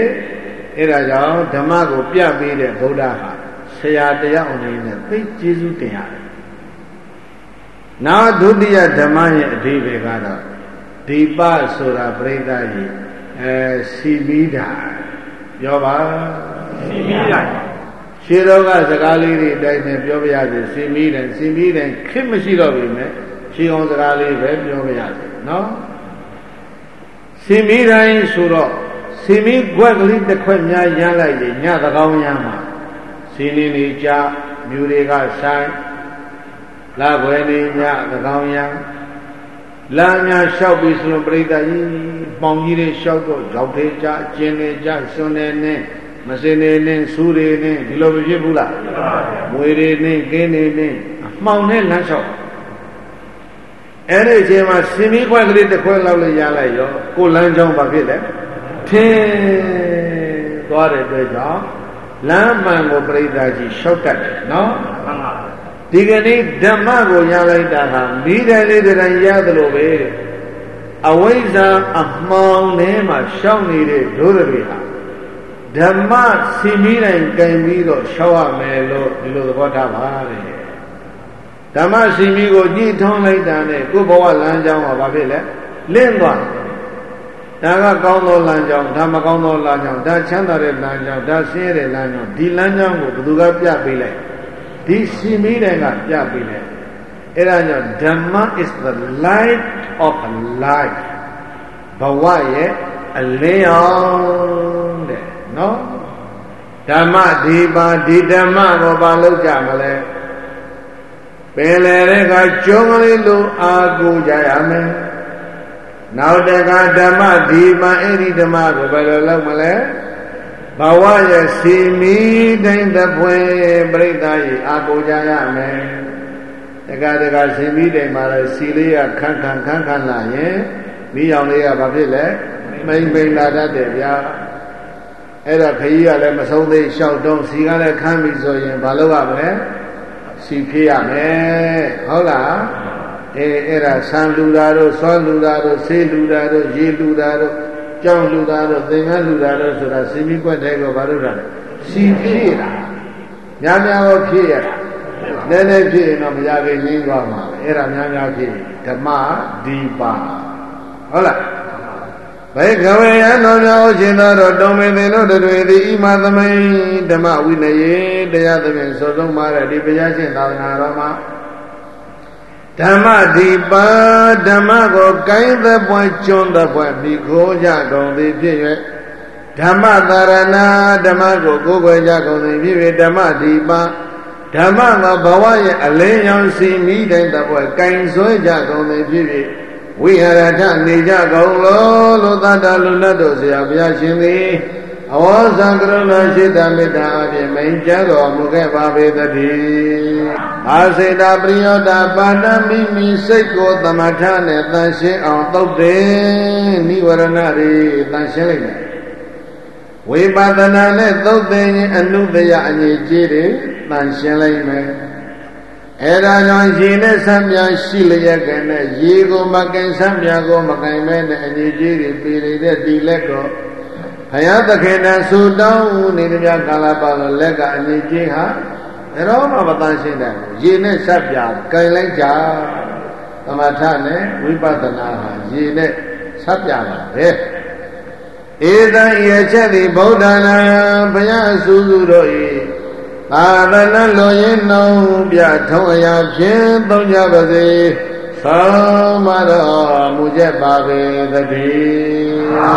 le era jaw dhamma ko pya pi de Buddha ha Saya tayawအနေနဲ့သိကျေးဇူးတင်ရတယ်။နောက်ဒုတိယဓမ္မရဲ့အဓိပ္ပာယ်ကတော့ဒီပဆိုတာပြိဿကြီးအဲစီမီးတာပြောပါစီမီးတာရှင်းတော့ကစကားလေးတွေအတိုင်းနဲ့ပြောပြရစီစီမီးတယ်စီမီးတယ်ခက်မရှိတော့ပြီမဲ့ရှင်းအောင်စကားလေးပဲပြောပြရစီနော်စီမီတိုင်းဆိုတော့စီမီခွက်ကလေးတစ်ခွက်များရမ်းလိုက်ရင်ညသကောင်းရမ်းမှာစီနေနေကြမြူတွေကဆိုင်လာခွဲနေညသကောင်းရမ်းလာများလျှောက်ပြီးဆိုတော့ပြိတ္တကြီးပေါင်ကြီးတွေလျှောက်တော့ရောက်သေးကြအကျင်းနေကြစွန်းနေနေမစင်နေနေစူးတွေနေဒီလိုမဖြစ်ဘူးလားမွေတွေနေကင်းနေနေအမှောင်နဲ့လမ်းလျှောက်အဲ့ဒီအချိန်မှာစင်မီခွက်ကလေးတစ်ခွက်လောက်လေးရလိုက်ရောကိုလမ်းကြောင်းဘာဖြစ်လဲထင်းသွားတဲ့အတွက်ကြောင့်လမ်းမှန်ကိုပြိဿကြီးရှောက်တတ်တယ်နော်ဒီကနေ့ဓမ္မကိုရလိုက်တာဟာမိတယ်လေးတိုင်းရသလိုပဲအဝိဇ္ဇာအမှောင်ထဲမှာရှောက်နေတဲ့ဒုရတွေဟာဓမ္မစီမီတိုင်းကင်ပြီးတော့ရှောက်ရမယ်လို့ဒီလိုသဘောထားပါလေဓမ္မစီမီကိုညှိထုံးလိုက်တာနဲ့ကိုယ်ဘဝလမ်းကြောင်းမှာဘာဖြစ်လဲလင့်သွားဒါကကောင်းသောလမ်းကြောင်းဒါမကောင်းသောလမ်းကြောင်းဒါချမ်းသာတဲ့လမ်းကြောင်းဒါဆင်းရဲတဲ့လမ်းကြောင်းဒီလမ်းကြောင်းကိုဘယ်သူကပြပေးလိုက်ဒီစီမီတိုင်းကပြပေးလိုက်အဲ့ဒါကြောင့်ဓမ္မ is the light of life ဘဝရဲ့အလင်းရောင်တဲ့နော်ဓမ္မဒီပါဒီဓမ္မကိုဘာလုပ်ကြမလဲပင်လေတဲ့ကကျုံးကလေးလိုအာကိုကြရမယ်နောက်တကဓမ္မဒီပါအဲ့ဒီဓမ္မကိုဘယ်လိုလုပ်မလဲဘဝရဲ့စီမီတိုင်းတပွဲပြိဿရဲ့အာကိုကြရမယ်တကတကစီမီတိုင်းမှာလဲစီလေးကခန်းခန်းခန်းခန်းလာရင်မိအောင်လေးကဘာဖြစ်လဲမိန်မိန်လာတတ်တယ်ဗျာအဲ့ဒါခကြီးကလည်းမဆုံးသေးလျှောက်တော့စီကလည်းခမ်းပြီဆိုရင်ဘာလုပ်ရမလဲစီဖြစ်ရမယ်ဟုတ်လားအဲအဲ့ဒါဆံလူတာတို့ဆွမ်းလူတာတို့ဆေးလူတာတို့ရေလူတာတို့ကြောင်းလူတာတို့သင်္ကန်းလူတာတို့ဆိုတာစီမီကွက်တဲ့ကိုဘာလို့တာလဲစီဖြစ်တာများများတော့ဖြစ်ရတာနည်းနည်းဖြစ်ရင်တော့မရခင်ငင်းသွားမှာပဲအဲ့ဒါများများဖြစ်ဓမ္မဒီပါဟုတ်လားဘေကဝေယံတော်များဥရှင်သောတုံမေသင်တို့တွေသည်ဣမသမိန်ဓမ္မဝိနယေတရားသဖြင့်ဆိုဆုံးမှာတဲ့ဒီဘုရားရှင်သာသနာတော်မှာဓမ္မဒီပါဓမ္မကိုကိုင်းသပွင့်ကျွန်းသပွင့်ပြီးခိုးကြကုန်သည်ဖြစ်၍ဓမ္မသာရဏဓမ္မကိုကိုးကွယ်ကြကုန်သည်ဖြစ်၍ဓမ္မဒီပါဓမ္မမှာဘဝရဲ့အလင်းရောင်စီမိတိုင်းသပွင့်ကိုင်းဆွဲကြကုန်သည်ဖြစ်၍ဝိဟရထနေကြကုန်လို့လို့သတ္တလူလတ်တို့ဆရာဘုရားရှင်သည်အဝေါဇံကရုဏာရှိတမေတ္တာအပြင်မိန်ကြတော်မူခဲ့ပါပေသတည်းအာစေတာပရိယောတာပါဏမိမိစိတ်ကိုသမထနဲ့တန်ရှင်းအောင်သုတ်တယ်နိဝရဏတွေတန်ရှင်းလိုက်တယ်ဝိပဿနာနဲ့သုတ်တယ်ရင်အနုတယအငြိကြီးတွေတန်ရှင်းလိုက်မယ်အဲ့ဒါကြောင့်ရေနဲ့ဆံပြရှိလျက်ကနဲ့ရေကိုမကင်ဆံပြကိုမကင်မဲနဲ့အငြိကြီးတွေပြည်နေတဲ့ဒီလက်ကိုဘုရားသခင်နဲ့ဆူတောင်းနေကြကာလပါလို့လက်ကအငြိကြီးဟာဘယ်တော့မှမတန်ရှင်းတယ်ရေနဲ့ဆံပြကင်လိုက်ကြသမထနဲ့ဝိပဿနာဟာရေနဲ့ဆံပြပါပဲဧတံဤအချက်သည်ဗုဒ္ဓနာဘုရားအစူးစုတို့၏သာသနာလိုရင်းနှုံးပြထုံးအရာဖြင့်သုံးကြပါစေသောမတော်မူချက်ပါပေသတည်းသာ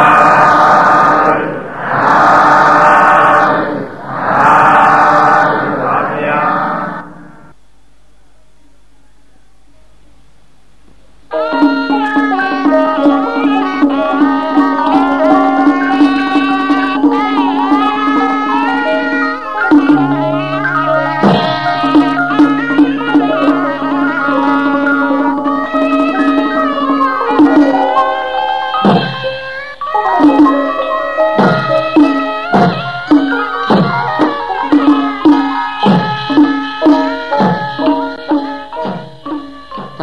သာဗျာ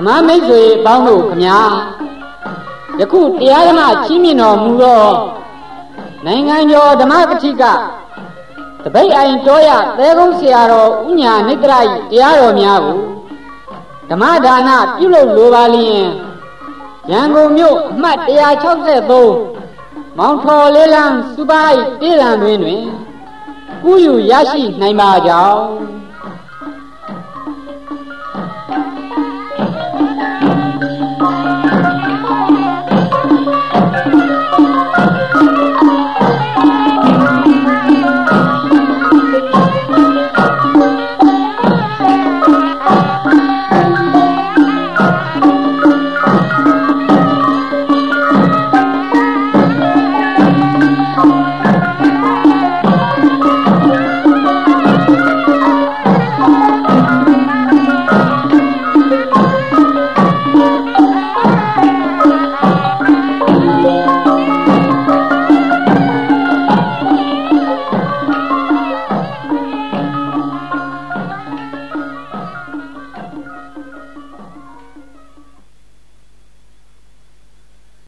ဓမ္မမိတ်ဆွေပေါင်းတို့ခမညာယခုတရားဓမ္မကြီးမြင့်တော်မူသောနိုင်ငံကျော်ဓမ္မပဋိကတပိတ်အိုင်တော်ရသဲကုန်းဆရာတော်ဥညာနိတရ၏တရားတော်များကိုဓမ္မဒါနပြုလုပ်လိုပါလျင်ရန်ကုန်မြို့အမှတ်one sixty-threeမောင်ထော်လေးလန်းစူပါ၏တေးလံတွင်တွင်ကုယူရရှိနိုင်ပါကြောင်း